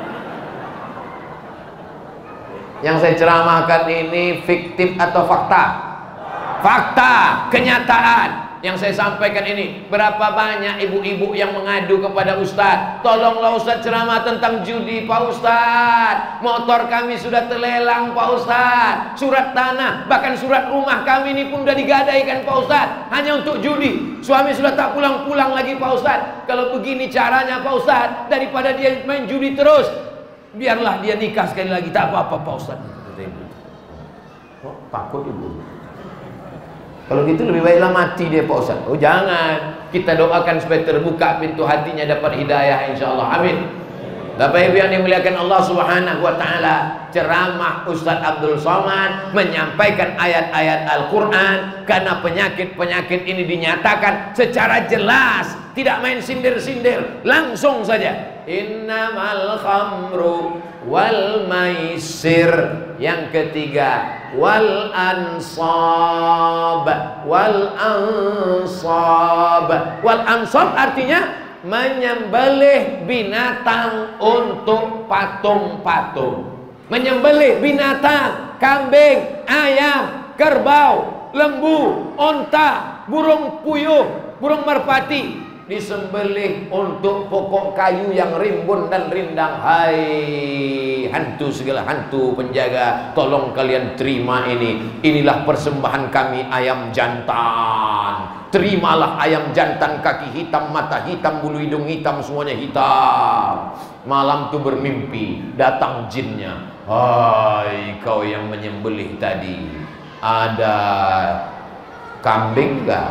Yang saya ceramahkan ini fiktif atau fakta? Fakta, kenyataan. Yang saya sampaikan ini, berapa banyak ibu-ibu yang mengadu kepada Ustadz, tolonglah Ustadz ceramah tentang judi Pak Ustadz, motor kami sudah terlelang Pak Ustadz, surat tanah, bahkan surat rumah kami ini pun sudah digadaikan Pak Ustadz, hanya untuk judi. Suami sudah tak pulang-pulang lagi Pak Ustadz. Kalau begini caranya Pak Ustadz, daripada dia main judi terus, biarlah dia nikah sekali lagi, tak apa-apa Pak Ustaz. Oh, takut ibu. Kalau gitu lebih baiklah mati dia Pak Ustaz. Oh jangan, kita doakan supaya terbuka pintu hatinya, dapat hidayah insyaallah. Amin. Bapak Ibu yang dimuliakan Allah Subhanahu wa taala, ceramah Ustaz Abdul Somad menyampaikan ayat-ayat Al-Qur'an, karena penyakit-penyakit ini dinyatakan secara jelas, tidak main sindir-sindir, langsung saja. Innamal khamru wal maisir. Yang ketiga, wal ansab. Wal ansab. Wal ansab artinya menyembelih binatang untuk patung-patung. Menyembelih binatang, kambing, ayam, kerbau, lembu, onta, burung puyuh, burung merpati, disembelih untuk pokok kayu yang rimbun dan rindang. Hai hantu, segala hantu penjaga, tolong kalian terima ini. Inilah persembahan kami ayam jantan. Terimalah ayam jantan, kaki hitam, mata hitam, bulu hidung hitam, semuanya hitam. Malam itu bermimpi, datang jinnya. Hai kau yang menyembelih tadi, Ada kambing nggak?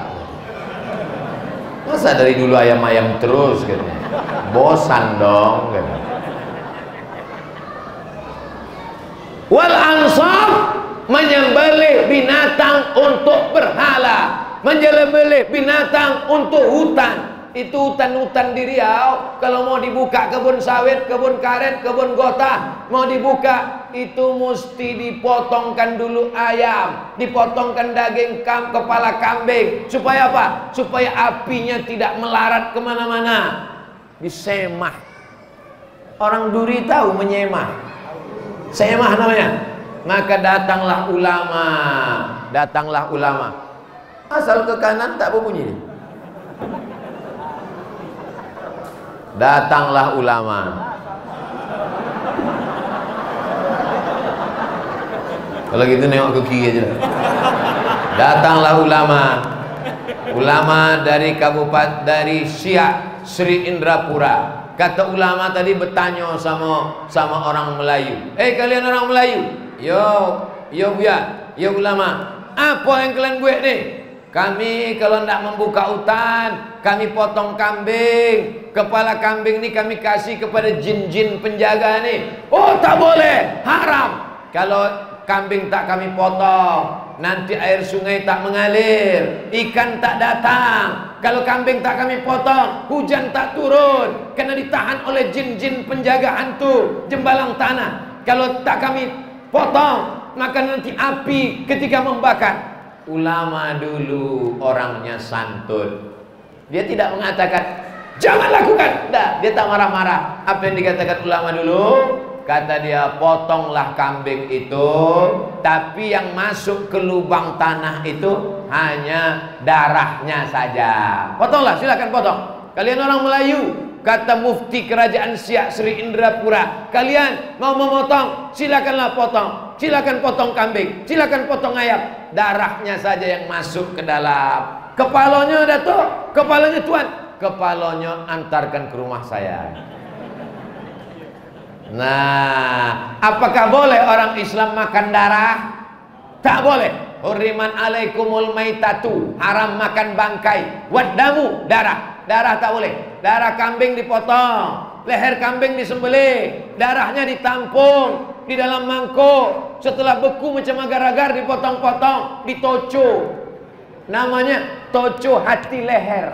Masa dari dulu ayam-ayam terus gitu. Bosan dong gitu. Wal ansab, menyembelih binatang untuk berhala, menyembelih binatang untuk hutan. Itu hutan-hutan di Riau, kalau mau dibuka kebun sawit, kebun karet, kebun gota, mau dibuka, itu mesti dipotongkan dulu ayam, dipotongkan daging kam, kepala kambing. Supaya apa? Supaya apinya tidak melarat kemana-mana. Disemah. Orang Duri tahu menyemah. Semah namanya. Maka datanglah ulama, datanglah ulama. Asal ke kanan tak berbunyi. Datanglah ulama. Kalau gitu nengok ke kiri aja. Datanglah ulama. Ulama dari kabupaten, dari Siak Sri Indrapura. Kata ulama tadi bertanya sama sama orang Melayu. Eh kalian orang Melayu, yo yo buya, yo ulama, apa yang kalian buat nih? Kami kalau tidak membuka hutan, kami potong kambing. Kepala kambing ini kami kasih kepada jin-jin penjaga nih. Oh tak boleh, haram. Kalau kambing tak kami potong, nanti air sungai tak mengalir, ikan tak datang. Kalau kambing tak kami potong, hujan tak turun, karena ditahan oleh jin-jin penjaga hantu jembalang tanah. Kalau tak kami potong, maka nanti api ketika membakar. Ulama dulu orangnya santun. Dia tidak mengatakan jangan lakukan. Tidak, dia tak marah-marah. Apa yang dikatakan ulama dulu? Kata dia, potonglah kambing itu, tapi yang masuk ke lubang tanah itu hanya darahnya saja. Potonglah, silakan potong. Kalian orang Melayu, kata mufti kerajaan Siak Sri Indrapura, kalian mau memotong, silakanlah potong. Silakan potong kambing, silakan potong ayam, darahnya saja yang masuk ke dalam. Kepalanya Datuk, kepalanya Tuan, kepalanya antarkan ke rumah saya. Nah, apakah boleh orang Islam makan darah? Tak boleh. Hurriman alaikumul maitatu, haram makan bangkai. Waddamu, darah. Darah tak boleh. Darah kambing dipotong, leher kambing disembelih, darahnya ditampung di dalam mangkuk. Setelah beku macam agar-agar dipotong-potong, ditoco. Namanya toco hati leher.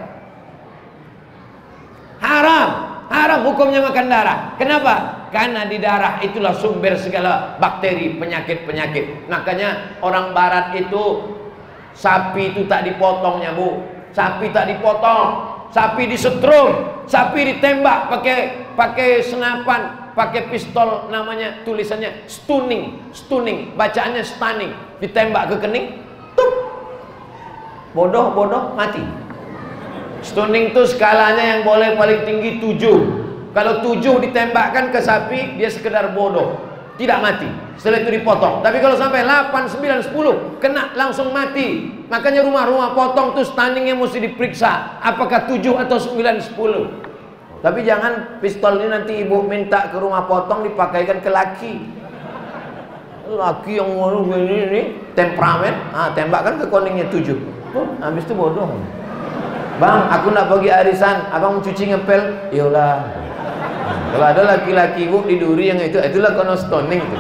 Haram, haram hukumnya makan darah. Kenapa? Karena di darah itulah sumber segala bakteri, penyakit-penyakit. Makanya orang barat itu sapi itu tak dipotongnya, Bu. Sapi tak dipotong, sapi disetrum, sapi ditembak pakai pakai senapan, pakai pistol, namanya tulisannya stunning, stunning, bacaannya stunning, ditembak ke kening, tup, bodoh bodoh mati. Stunning itu skalanya yang boleh paling tinggi tujuh. Kalau tujuh ditembakkan ke sapi, dia sekedar bodoh, tidak mati. Setelah itu dipotong. Tapi kalau sampai delapan, sembilan, sepuluh kena langsung mati. Makanya rumah-rumah potong tuh stunningnya mesti diperiksa, apakah tujuh atau sembilan, sepuluh. Tapi jangan pistol ini nanti ibu minta ke rumah potong dipakaikan ke laki. Laki yang mau ini, ini temperamen, ah, tembakkan ke koningnya tujuh. Oh, habis itu bodoh. Bang, aku nak pergi arisan, abang cuci ngepel, yolah. Kalau ada laki-laki ibu di Duri yang itu, itulah kono stoning tuh.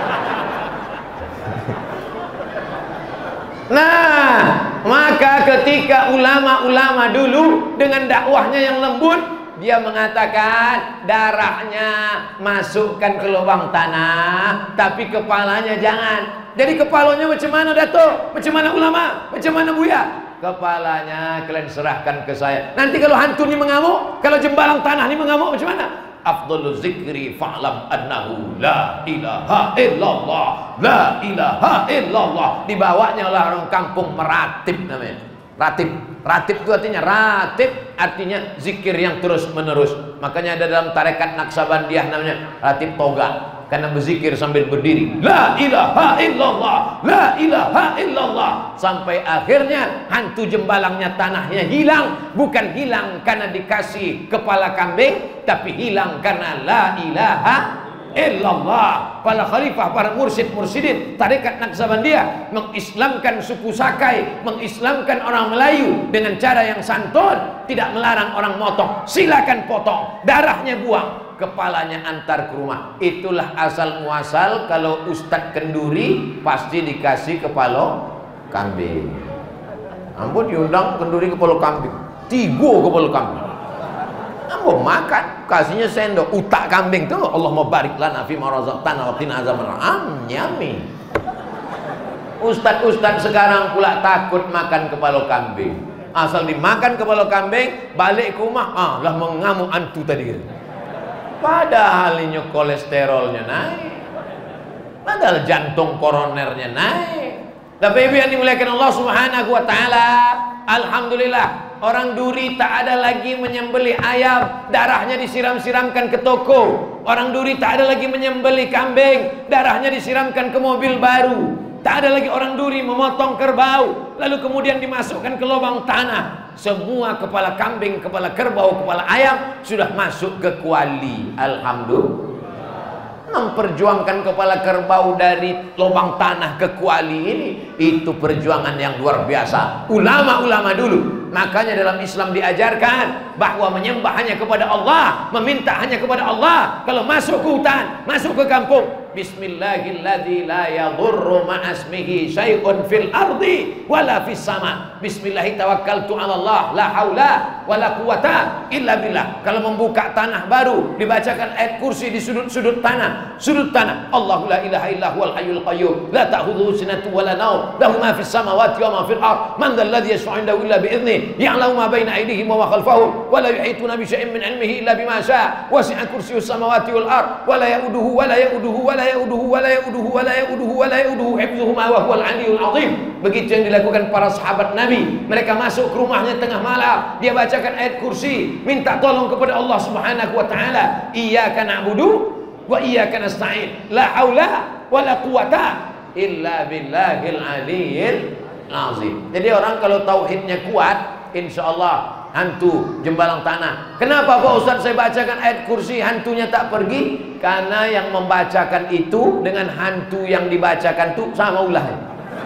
Nah, maka ketika ulama-ulama dulu dengan dakwahnya yang lembut, dia mengatakan darahnya masukkan ke lubang tanah, tapi kepalanya jangan. Jadi kepalanya macam mana Datuk? Macam mana ulama? Macam mana Buya? Kepalanya kalian serahkan ke saya. Nanti kalau hantu ini mengamuk, kalau jembalang tanah ini mengamuk, macam mana? Afdhalul zikri fa'lam annahu la ilaha illallah, la ilaha illallah. Dibawanya oleh orang kampung meratib namanya. Ratib, ratib itu artinya ratib, artinya zikir yang terus menerus. Makanya ada dalam tarekat Naksabandiyah namanya ratib toga, karena berzikir sambil berdiri, la ilaha illallah, la ilaha illallah, sampai akhirnya hantu jembalangnya tanahnya hilang. Bukan hilang karena dikasih kepala kambing, tapi hilang karena la ilaha illallah. Para khalifah, para mursyid-mursyidin tarekat Naqsabandiyah mengislamkan suku Sakai, mengislamkan orang Melayu dengan cara yang santun, tidak melarang orang motong. Silakan potong, darahnya buang, kepalanya antar ke rumah. Itulah asal muasal kalau Ustadz kenduri pasti dikasih kepala kambing. Ampun, diundang kenduri kepala kambing, tigo kepala kambing. Ampun, makan, kasihnya sendok, utak kambing tuh. Allah barik lana fi ma razaqtana wa qina azabannar. Nyami. Ustadz-ustadz sekarang pula takut makan kepala kambing. Asal dimakan kepala kambing, balik ke rumah, ah lah mengamuk antu tadi. Padahal ini kolesterolnya naik, padahal jantung koronernya naik. Tapi ibu yang dimuliakan Allah Subhanahu wa taala, alhamdulillah orang Duri tak ada lagi menyembelih ayam, darahnya disiram-siramkan ke toko. Orang Duri tak ada lagi menyembelih kambing, darahnya disiramkan ke mobil baru. Tak ada lagi orang Duri memotong kerbau lalu kemudian dimasukkan ke lubang tanah. Semua kepala kambing, kepala kerbau, kepala ayam sudah masuk ke kuali. Alhamdulillah. Memperjuangkan kepala kerbau dari lubang tanah ke kuali ini, itu perjuangan yang luar biasa. Ulama-ulama dulu, makanya dalam Islam diajarkan bahwa menyembah hanya kepada Allah, meminta hanya kepada Allah. Kalau masuk ke hutan, masuk ke kampung, bismillahilladzi la yadurru ma'asmihi syai'un fil ardi wala fis sama. Bismillahi tawakkaltu 'ala Allah, la haula wala quwata illa billah. Kalau membuka tanah baru, dibacakan ayat kursi di sudut-sudut tanah. Sudut tanah, Allahu la ilaha illa huwal hayyul qayyum, la ta'khudhuhu sinatun wa la nawm, lahu ma fis samawati wa ma fil ard, man dzal ladzi yashfa'u 'indahu illa bi idzni, ya'lamu ma baina aydihim wa ma khalfahum, wa la yuhituna bi syai'in min 'ilmihi illa bima syaa, wasi'a kursiyyus samawati wal ard, wa la ya'uduhu wa la ya'uduhu wa la ya'uduhu wa la ya'uduhu wa la ya'uduhu wa la ya'uduhu hifdzuhuma wa huwal 'aliyyul 'azim. Begitu yang dilakukan para sahabat Nabi. Mereka masuk ke rumahnya tengah malam, dia bacakan ayat kursi, minta tolong kepada Allah Subhanahu wa taala. Iyyaka na'budu wa iyyaka nasta'in, la haula wa la quwata illa billahil aliyyil azim. Jadi orang kalau tauhidnya kuat, insyaallah hantu jembalang tanah. Kenapa Pak Ustaz saya bacakan ayat kursi hantunya tak pergi? Karena yang membacakan itu dengan hantu yang dibacakan itu sama ulahnya.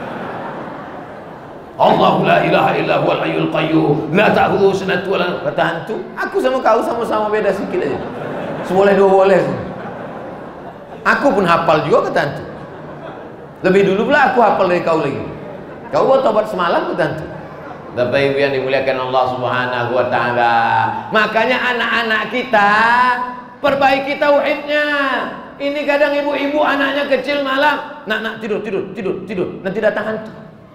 Allahu la ilaha illa huwal hayyul qayyum, la ta'khudhuhu sinatun wa la nawm. Kata hantu, aku sama kau sama-sama beda sikit aja. Seboleh dua boleh. Aku pun hafal juga kata hantu. Lebih dulu pula aku hafal dari kau lagi. Kau buat tobat semalam kata hantu. Bapak Ibu yang dimuliakan Allah Subhanahu wa taala. Makanya anak-anak kita perbaiki tauhidnya. Ini kadang ibu-ibu anaknya kecil malam, nak nak tidur tidur tidur tidur, nanti datang hantu.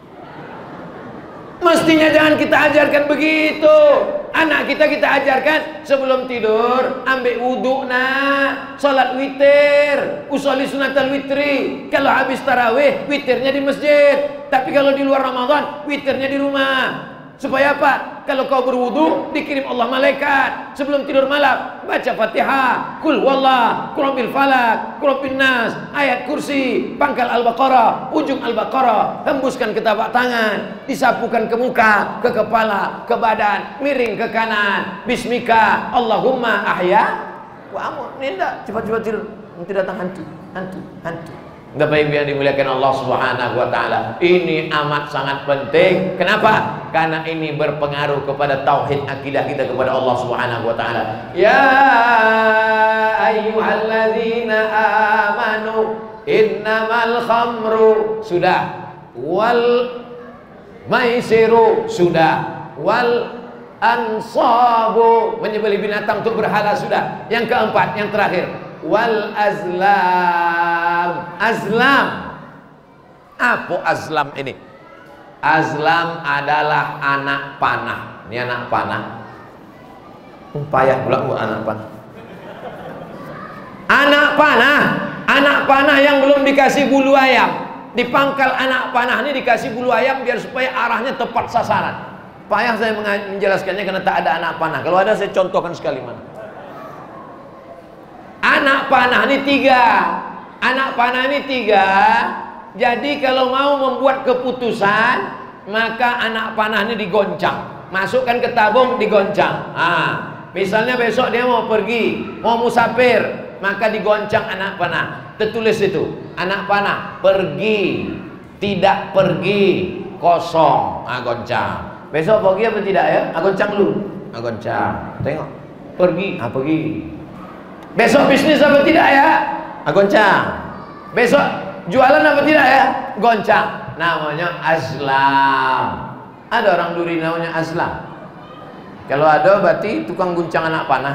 Mestinya jangan kita ajarkan begitu. Anak kita kita ajarkan sebelum tidur ambil wudhu, nah salat witir, usolli sunatal witri. Kalau habis tarawih witirnya di masjid, tapi kalau di luar Ramadan witirnya di rumah. Supaya apa? Kalau kau berwudu dikirim Allah malaikat sebelum tidur malam, baca Fatihah, Qul huwallah, Qul rabbil falaq, Qul rabbin nas, ayat kursi, pangkal Al-Baqarah, ujung Al-Baqarah, hembuskan ke tapak tangan, disapukan ke muka, ke kepala, ke badan, miring ke kanan. Bismika Allahumma ahya wa amut. Ninda cepat-cepat tidur, nanti datang hantu, hantu, hantu. Bapak Ibu yang dimuliakan Allah Subhanahu wa taala, ini amat sangat penting. Kenapa? Karena ini berpengaruh kepada tauhid akidah kita kepada Allah Subhanahu wa taala. Ya ayyuhalladzina amanu innamal khamru sudah, wal maisiru sudah, wal ansabu menyembelih binatang untuk berhala sudah. Yang keempat, yang terakhir, wal azlam. Azlam, apa azlam ini? Azlam adalah anak panah. Ini anak panah. Payah pula buat anak panah. Anak panah, anak panah yang belum dikasih bulu ayam. Di pangkal anak panah ini dikasih bulu ayam biar supaya arahnya tepat sasaran. Payah saya menjelaskannya karena tak ada anak panah. Kalau ada saya contohkan sekali mana. Anak panah ini tiga. Anak panah ini tiga. Jadi kalau mau membuat keputusan, maka anak panah ini digoncang. Masukkan ke tabung, digoncang. Ah, misalnya besok dia mau pergi, mau musafir, maka digoncang anak panah. Tertulis itu, anak panah pergi, tidak pergi, kosong. Ah, goncang. Besok pergi apa tidak ya? Ah, goncang dulu. Ah, goncang. Tengok. Pergi, ah pergi. Besok bisnis apa tidak ya? Ah, goncang. Besok jualan apa tidak ya? Goncang. Namanya azlam. Ada orang duri namanya azlam. Kalau ada berarti tukang guncang anak panah.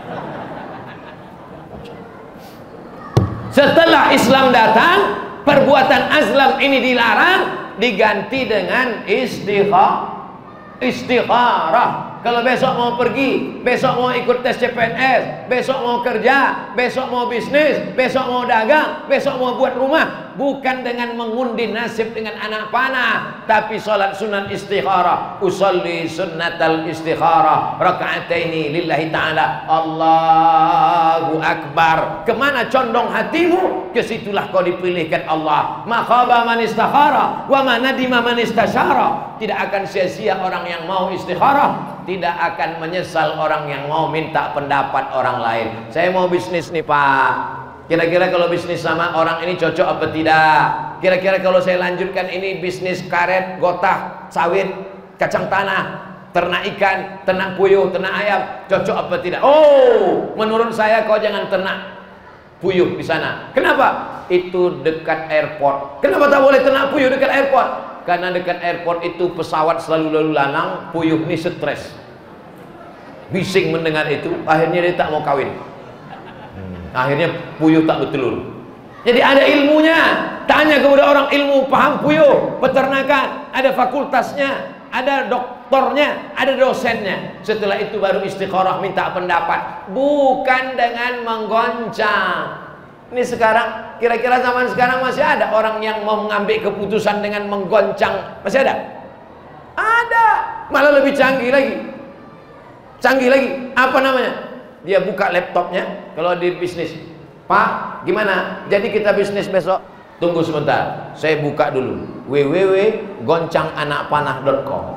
Setelah Islam datang, perbuatan azlam ini dilarang, diganti dengan istikharah. Istikharah. Kalau besok mau pergi, besok mau ikut tes C P N S, besok mau kerja, besok mau bisnis, besok mau dagang, besok mau buat rumah, bukan dengan mengundi nasib dengan anak panah, tapi sholat sunat istikharah. Usolli sunnatal istikharah raka'ataini lillahi ta'ala. Allahu Akbar. Kemana condong hatimu, kesitulah kau dipilihkan Allah. Ma khaba man istakhara wa ma nadima man istasyara. Tidak akan sia-sia orang yang mau istikharah, tidak akan menyesal orang yang mau minta pendapat orang lain. Saya mau bisnis nih Pak, kira-kira kalau bisnis sama orang ini cocok apa tidak? Kira-kira kalau saya lanjutkan ini bisnis karet, gotah, sawit, kacang tanah, ternak ikan, ternak puyuh, ternak ayam, cocok apa tidak? Oh, menurut saya kau jangan ternak puyuh di sana. Kenapa? Itu dekat airport. Kenapa tak boleh ternak puyuh dekat airport? Karena dekat airport itu pesawat selalu lalu lalang, puyuh ini stres, bising mendengar itu, akhirnya dia tak mau kawin. hmm. Akhirnya puyuh tak bertelur. Jadi ada ilmunya. Tanya kepada orang ilmu paham puyuh, peternakan, ada fakultasnya, ada doktornya, ada dosennya. Setelah itu baru istikharah, minta pendapat, bukan dengan menggoncang. Ini sekarang, kira-kira zaman sekarang masih ada orang yang mau mengambil keputusan dengan menggoncang? Masih ada? Ada. Malah lebih canggih lagi. Canggih lagi. Apa namanya? Dia buka laptopnya. Kalau di bisnis, Pak, gimana? Jadi kita bisnis besok? Tunggu sebentar, saya buka dulu w w w titik goncang anak panah titik com.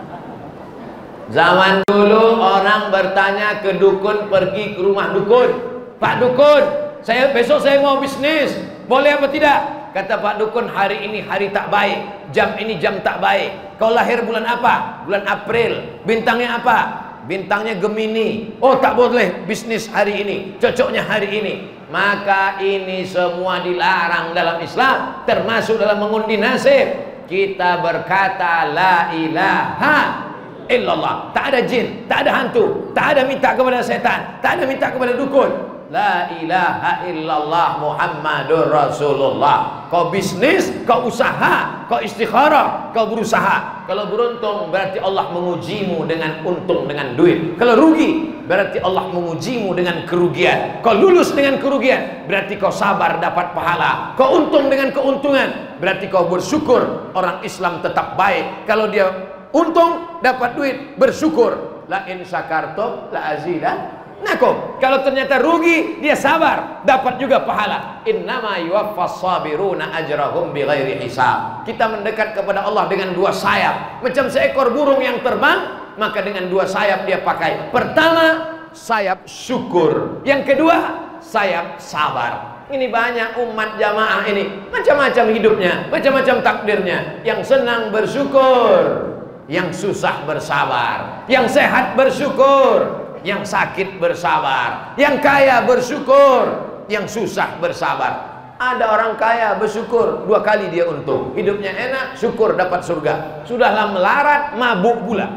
Zaman dulu orang bertanya ke dukun, pergi ke rumah dukun, Pak Dukun, saya besok saya mau bisnis, boleh apa tidak? Kata Pak Dukun, hari ini hari tak baik, jam ini jam tak baik. Kau lahir bulan apa? Bulan April. Bintangnya apa? Bintangnya Gemini. Oh, tak boleh bisnis hari ini, cocoknya hari ini. Maka ini semua dilarang dalam Islam, termasuk dalam mengundi nasib. Kita berkata la ilaha illallah. Tak ada jin, tak ada hantu, tak ada minta kepada setan, tak ada minta kepada dukun. La ilaha illallah Muhammadur Rasulullah. Kau bisnis, kau usaha, kau istikharah, kau berusaha. Kalau beruntung berarti Allah mengujimu dengan untung, dengan duit. Kalau rugi berarti Allah mengujimu dengan kerugian. Kau lulus dengan kerugian berarti kau sabar dapat pahala. Kau untung dengan keuntungan berarti kau bersyukur. Orang Islam tetap baik. Kalau dia untung dapat duit, bersyukur. La in syakartum la azidan. Nakum. Kalau ternyata rugi, dia sabar, dapat juga pahala. Innama yuwaffas sabiruna ajrahum bighairi hisab. Kita mendekat kepada Allah dengan dua sayap, macam seekor burung yang terbang, maka dengan dua sayap dia pakai. Pertama, sayap syukur. Yang kedua, sayap sabar. Ini banyak umat jamaah ini, macam-macam hidupnya, macam-macam takdirnya. Yang senang bersyukur, yang susah bersabar, yang sehat bersyukur, yang sakit bersabar, yang kaya bersyukur, yang susah bersabar. Ada orang kaya bersyukur, dua kali dia untung, hidupnya enak, syukur dapat surga. Sudahlah melarat, mabuk pula.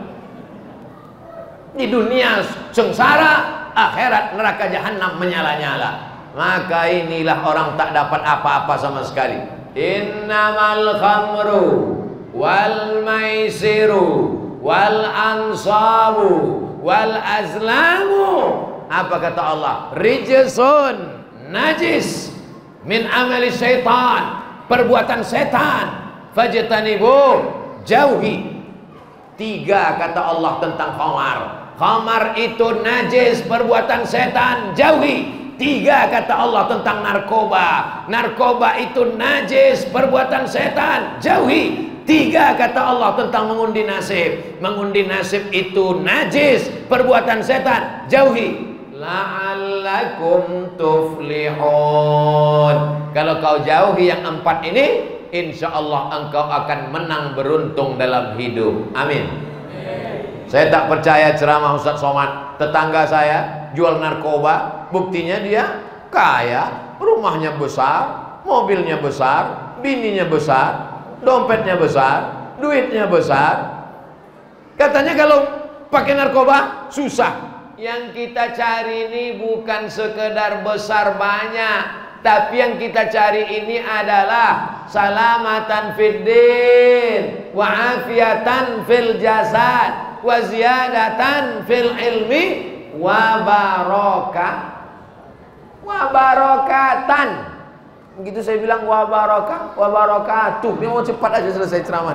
Di dunia sengsara, akhirat neraka jahanam menyala-nyala. Maka inilah orang tak dapat apa-apa sama sekali. Innamal khamru wal maisiru wal ansabu wal azlamu, apa kata Allah? Rijsun, najis, min amali syaitan, perbuatan setan. Fajtanibu, jauhi. Tiga kata Allah tentang khamar. Khamar itu najis, perbuatan setan, jauhi. Tiga kata Allah tentang narkoba. Narkoba itu najis, perbuatan setan, jauhi. Tiga kata Allah tentang mengundi nasib. Mengundi nasib itu najis, perbuatan setan, jauhi. la'allakum tuflihun. Kalau kau jauhi yang empat ini, insya Allah engkau akan menang beruntung dalam hidup. Amin. Saya tak percaya ceramah Ustaz Somad. Tetangga saya jual narkoba, buktinya dia kaya, rumahnya besar, mobilnya besar, bininya besar, dompetnya besar, duitnya besar. Katanya kalau pakai narkoba susah. Yang kita cari ini bukan sekedar besar banyak, tapi yang kita cari ini adalah salamatan fid din wa afiatan fil jasad wa ziyadatan fil ilmi wa barokah wa barokatan. Begitu saya bilang wa barokah wa barokatuh, dia mau cepat aja selesai ceramah.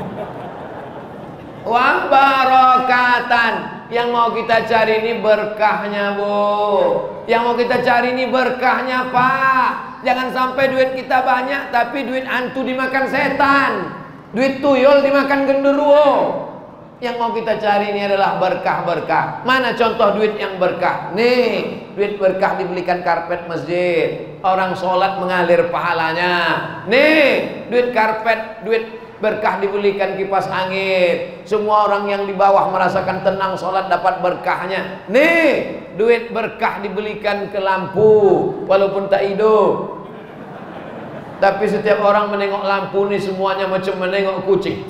Wa barokatan. Yang mau kita cari ini berkahnya, Bu. Yang mau kita cari ini berkahnya, Pak. Jangan sampai duit kita banyak tapi duit hantu dimakan setan, duit tuyul dimakan genderuwo. Yang mau kita cari ini adalah berkah-berkah. Mana contoh duit yang berkah? Nih, duit berkah dibelikan karpet masjid, orang sholat mengalir pahalanya. Nih, duit karpet, duit berkah dibelikan kipas angin, semua orang yang di bawah merasakan tenang sholat dapat berkahnya. Nih, duit berkah dibelikan ke lampu walaupun tak hidup, tapi setiap orang menengok lampu nih semuanya macam menengok kucing.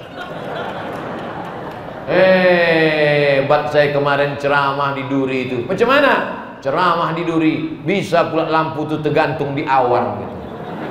Eh, hebat saya kemarin ceramah di Duri itu. Macam mana? Ceramah di Duri bisa pula lampu itu tergantung di awan gitu.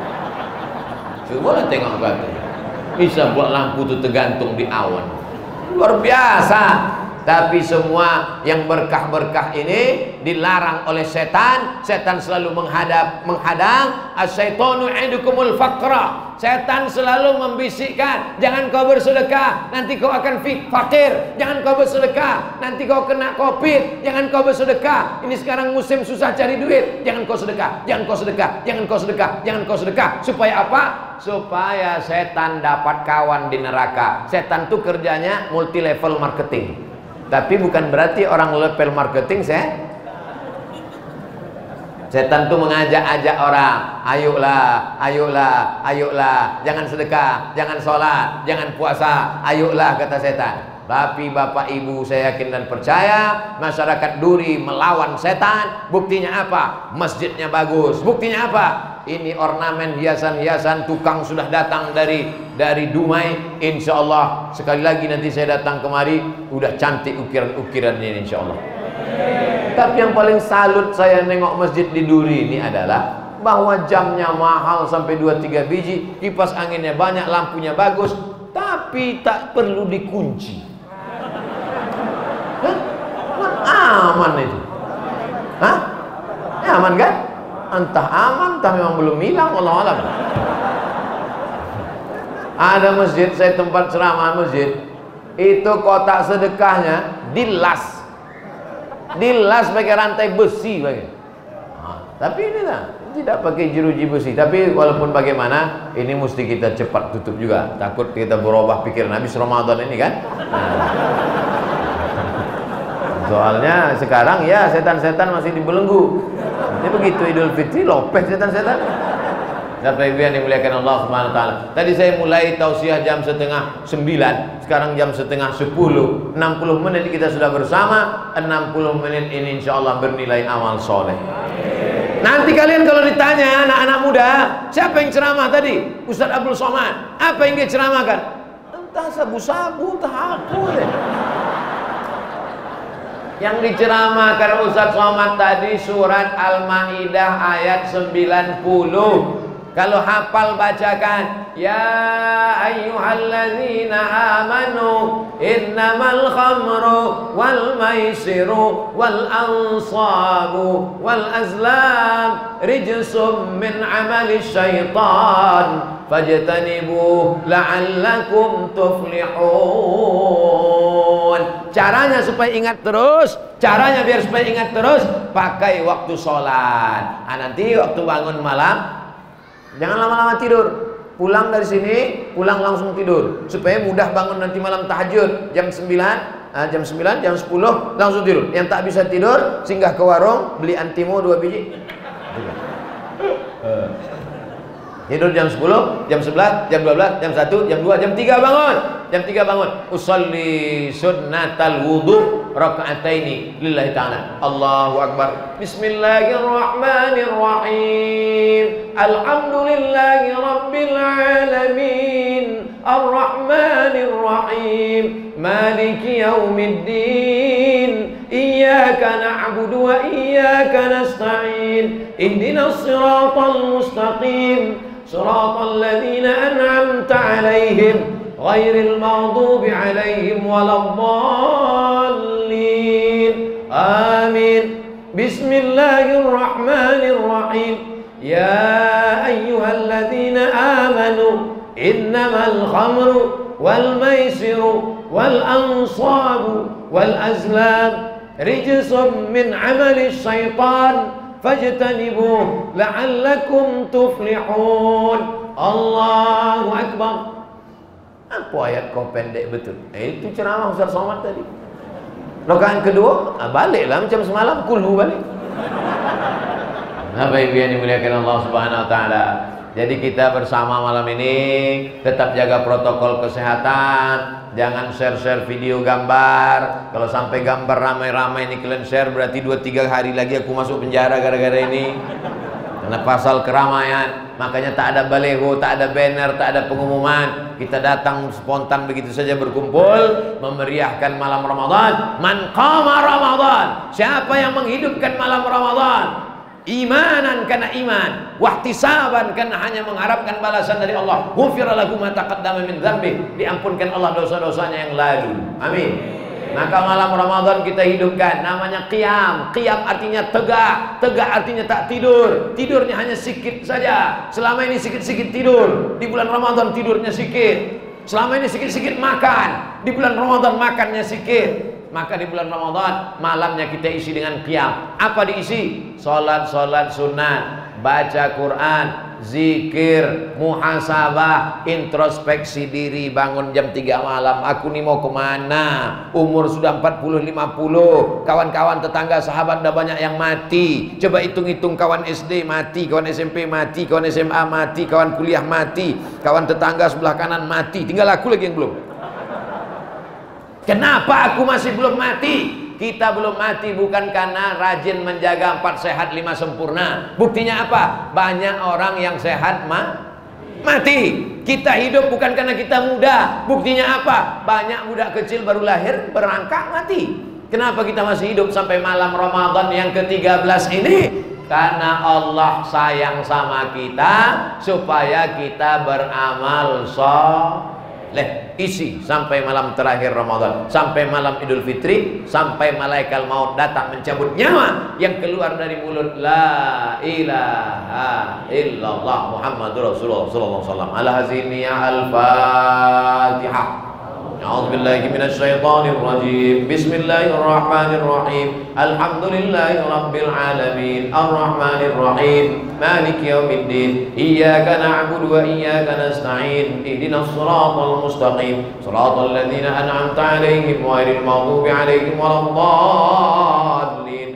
Coba tengok katanya. Bisa buat lampu itu tergantung di awan. Luar biasa. Tapi semua yang berkah-berkah ini dilarang oleh setan. Setan selalu menghadap, menghadang. As-syaitanu idukumul faqra. Setan selalu membisikkan, jangan kau bersedekah, nanti kau akan fakir. Jangan kau bersedekah, nanti kau kena covid. Jangan kau bersedekah, ini sekarang musim susah cari duit. Jangan kau sedekah, jangan kau sedekah, jangan kau sedekah, jangan kau sedekah. Supaya apa? Supaya setan dapat kawan di neraka. Setan tuh kerjanya multi level marketing. Tapi bukan berarti orang level marketing saya. Setan tuh mengajak-ajak orang, ayolah, ayolah, ayolah, jangan sedekah, jangan sholat, jangan puasa, ayolah kata setan. Tapi Bapak Ibu saya yakin dan percaya masyarakat Duri melawan setan. Buktinya apa? Masjidnya bagus. Buktinya apa? Ini ornamen hiasan-hiasan, tukang sudah datang dari dari Dumai. Insya Allah sekali lagi nanti saya datang kemari, udah cantik ukiran-ukirannya insya Allah. Tapi yang paling salut saya nengok masjid di Duri ini adalah bahwa jamnya mahal sampai dua tiga biji, kipas anginnya banyak, lampunya bagus, tapi tak perlu dikunci. Hah? Aman itu. Hah? Ya, aman kan? Entah aman, entah memang belum hilang, wallahu alam. Ada masjid, saya tempat ceramah masjid, itu kotak sedekahnya dilas. Dilas pakai rantai besi pakai. Nah, tapi ini lah tidak pakai jeruji besi. Tapi walaupun bagaimana, ini mesti kita cepat tutup juga. Takut kita berubah pikiran habis Ramadan ini kan. Nah. Soalnya sekarang ya setan-setan masih dibelenggu. Ini begitu Idul Fitri lopeh setan-setan. Bapak Ibu yang dimuliakan Allah Subhanahu wa taala. Tadi saya mulai tausiah jam setengah sembilan, sekarang jam setengah sepuluh. enam puluh menit kita sudah bersama. enam puluh menit ini insya Allah bernilai amal soleh. Nanti kalian kalau ditanya anak-anak muda, siapa yang ceramah tadi? Ustaz Abdul Somad. Apa yang dia ceramahkan? Entah sabu-sabu, entah aku deh. Yang diceramahkan Ustaz Somad tadi surat Al-Maidah ayat sembilan puluh. Kalau hafal bacakan, ya ayyuhalladzina amanu innamal khamru wal maisiru wal ansabu wal azlam rijsum min amali syaitan fajtanibuh la'allakum tuflihun. Caranya supaya ingat terus, caranya biar supaya ingat terus, pakai waktu sholat. Nah, nanti waktu bangun malam jangan lama-lama tidur. Pulang dari sini, pulang langsung tidur supaya mudah bangun nanti malam tahajud jam sembilan. ah, jam sembilan, jam sepuluh langsung tidur. Yang tak bisa tidur singgah ke warung beli antimo dua biji. Tidur jam sepuluh, jam sebelas, jam dua belas, jam satu, jam dua, jam tiga bangun. Jam tiga bangun. Usolli sunnatal wudu raka'ataini lillahi ta'ala. Allahu akbar. Bismillahirrahmanirrahim. Alhamdulillahi rabbil alamin. Ar-Rahmanir Rahim. Maliki yaumiddin. Iyyaka na'budu wa iyyaka nasta'in. Ihdinas siratal mustaqim. Siratal ladzina an'amta 'alaihim ghairil maghdubi 'alaihim waladdallin. Amin. Bismillahirrahmanirrahim. Ya ayyuhalladzina amanu innamal khamru wal maisiru wal ansabu wal azlam rijsun min 'amali syaitan fajtanibuh la'allakum tuflihun. Allahu akbar. Apa ayat kau pendek betul? Eh, itu ceramah Ustaz Somad tadi. Rakaat kedua, ah, baliklah macam semalam, kulhu balik. Nah, baik yang dimuliakan Allah Subhanahu wa taala. Jadi kita bersama malam ini tetap jaga protokol kesehatan. Jangan share-share video gambar. Kalau sampai gambar ramai-ramai ini kalian share, berarti dua tiga hari lagi aku masuk penjara gara-gara ini. Karena pasal keramaian. Makanya tak ada baleho, tak ada banner, tak ada pengumuman. Kita datang spontan begitu saja berkumpul memeriahkan malam Ramadan. Man qama Ramadan. Siapa yang menghidupkan malam Ramadan? Imanan karena iman, wahtisaban karena hanya mengharapkan balasan dari Allah. Ghufira lahu ma taqaddama min dzambi, diampunkan Allah dosa-dosanya yang lalu. Amin. Maka malam Ramadan kita hidupkan, namanya qiyam. Qiyam artinya tegak, tegak artinya tak tidur. Tidurnya hanya sedikit saja. Selama ini sedikit-sedikit tidur. Di bulan Ramadan tidurnya sedikit. Selama ini sedikit-sedikit makan. Di bulan Ramadan makannya sedikit. Maka di bulan Ramadan malamnya kita isi dengan qiyam. Apa diisi? Salat-salat sunat, baca Quran, zikir, muhasabah, introspeksi diri. Bangun jam tiga malam, aku nih mau kemana? Umur sudah empat puluh lima puluh. Kawan-kawan tetangga sahabat udah banyak yang mati. Coba hitung-hitung, kawan S D mati, kawan S M P mati, kawan S M A mati, kawan kuliah mati, kawan tetangga sebelah kanan mati. Tinggal aku lagi yang belum. Kenapa aku masih belum mati? Kita belum mati bukan karena rajin menjaga empat sehat lima sempurna. Buktinya apa? Banyak orang yang sehat ma mati. Kita hidup bukan karena kita muda. Buktinya apa? Banyak budak kecil baru lahir berangkat mati. Kenapa kita masih hidup sampai malam Ramadan yang ke tiga belas ini? Karena Allah sayang sama kita supaya kita beramal soleh. Isi sampai malam terakhir Ramadan, sampai malam Idul Fitri, sampai malaikat maut datang mencabut nyawa yang keluar dari mulut la ilaha illallah Muhammadur Rasulullah sallallahu alaihi wasallam. Al-Hazini al-Fatihah. A'udzubillahi minasyaitonir rajim. Bismillahirrahmanirrahim. Alhamdulillahi rabbil alamin. Arrahmanir rahim. Maliki yaumiddin. Iyyaka na'budu wa iyyaka nasta'in. Ihdinas siratal mustaqim. Siratal ladzina an'amta 'alaihim ghairil maghdubi 'alaihim waladdallin.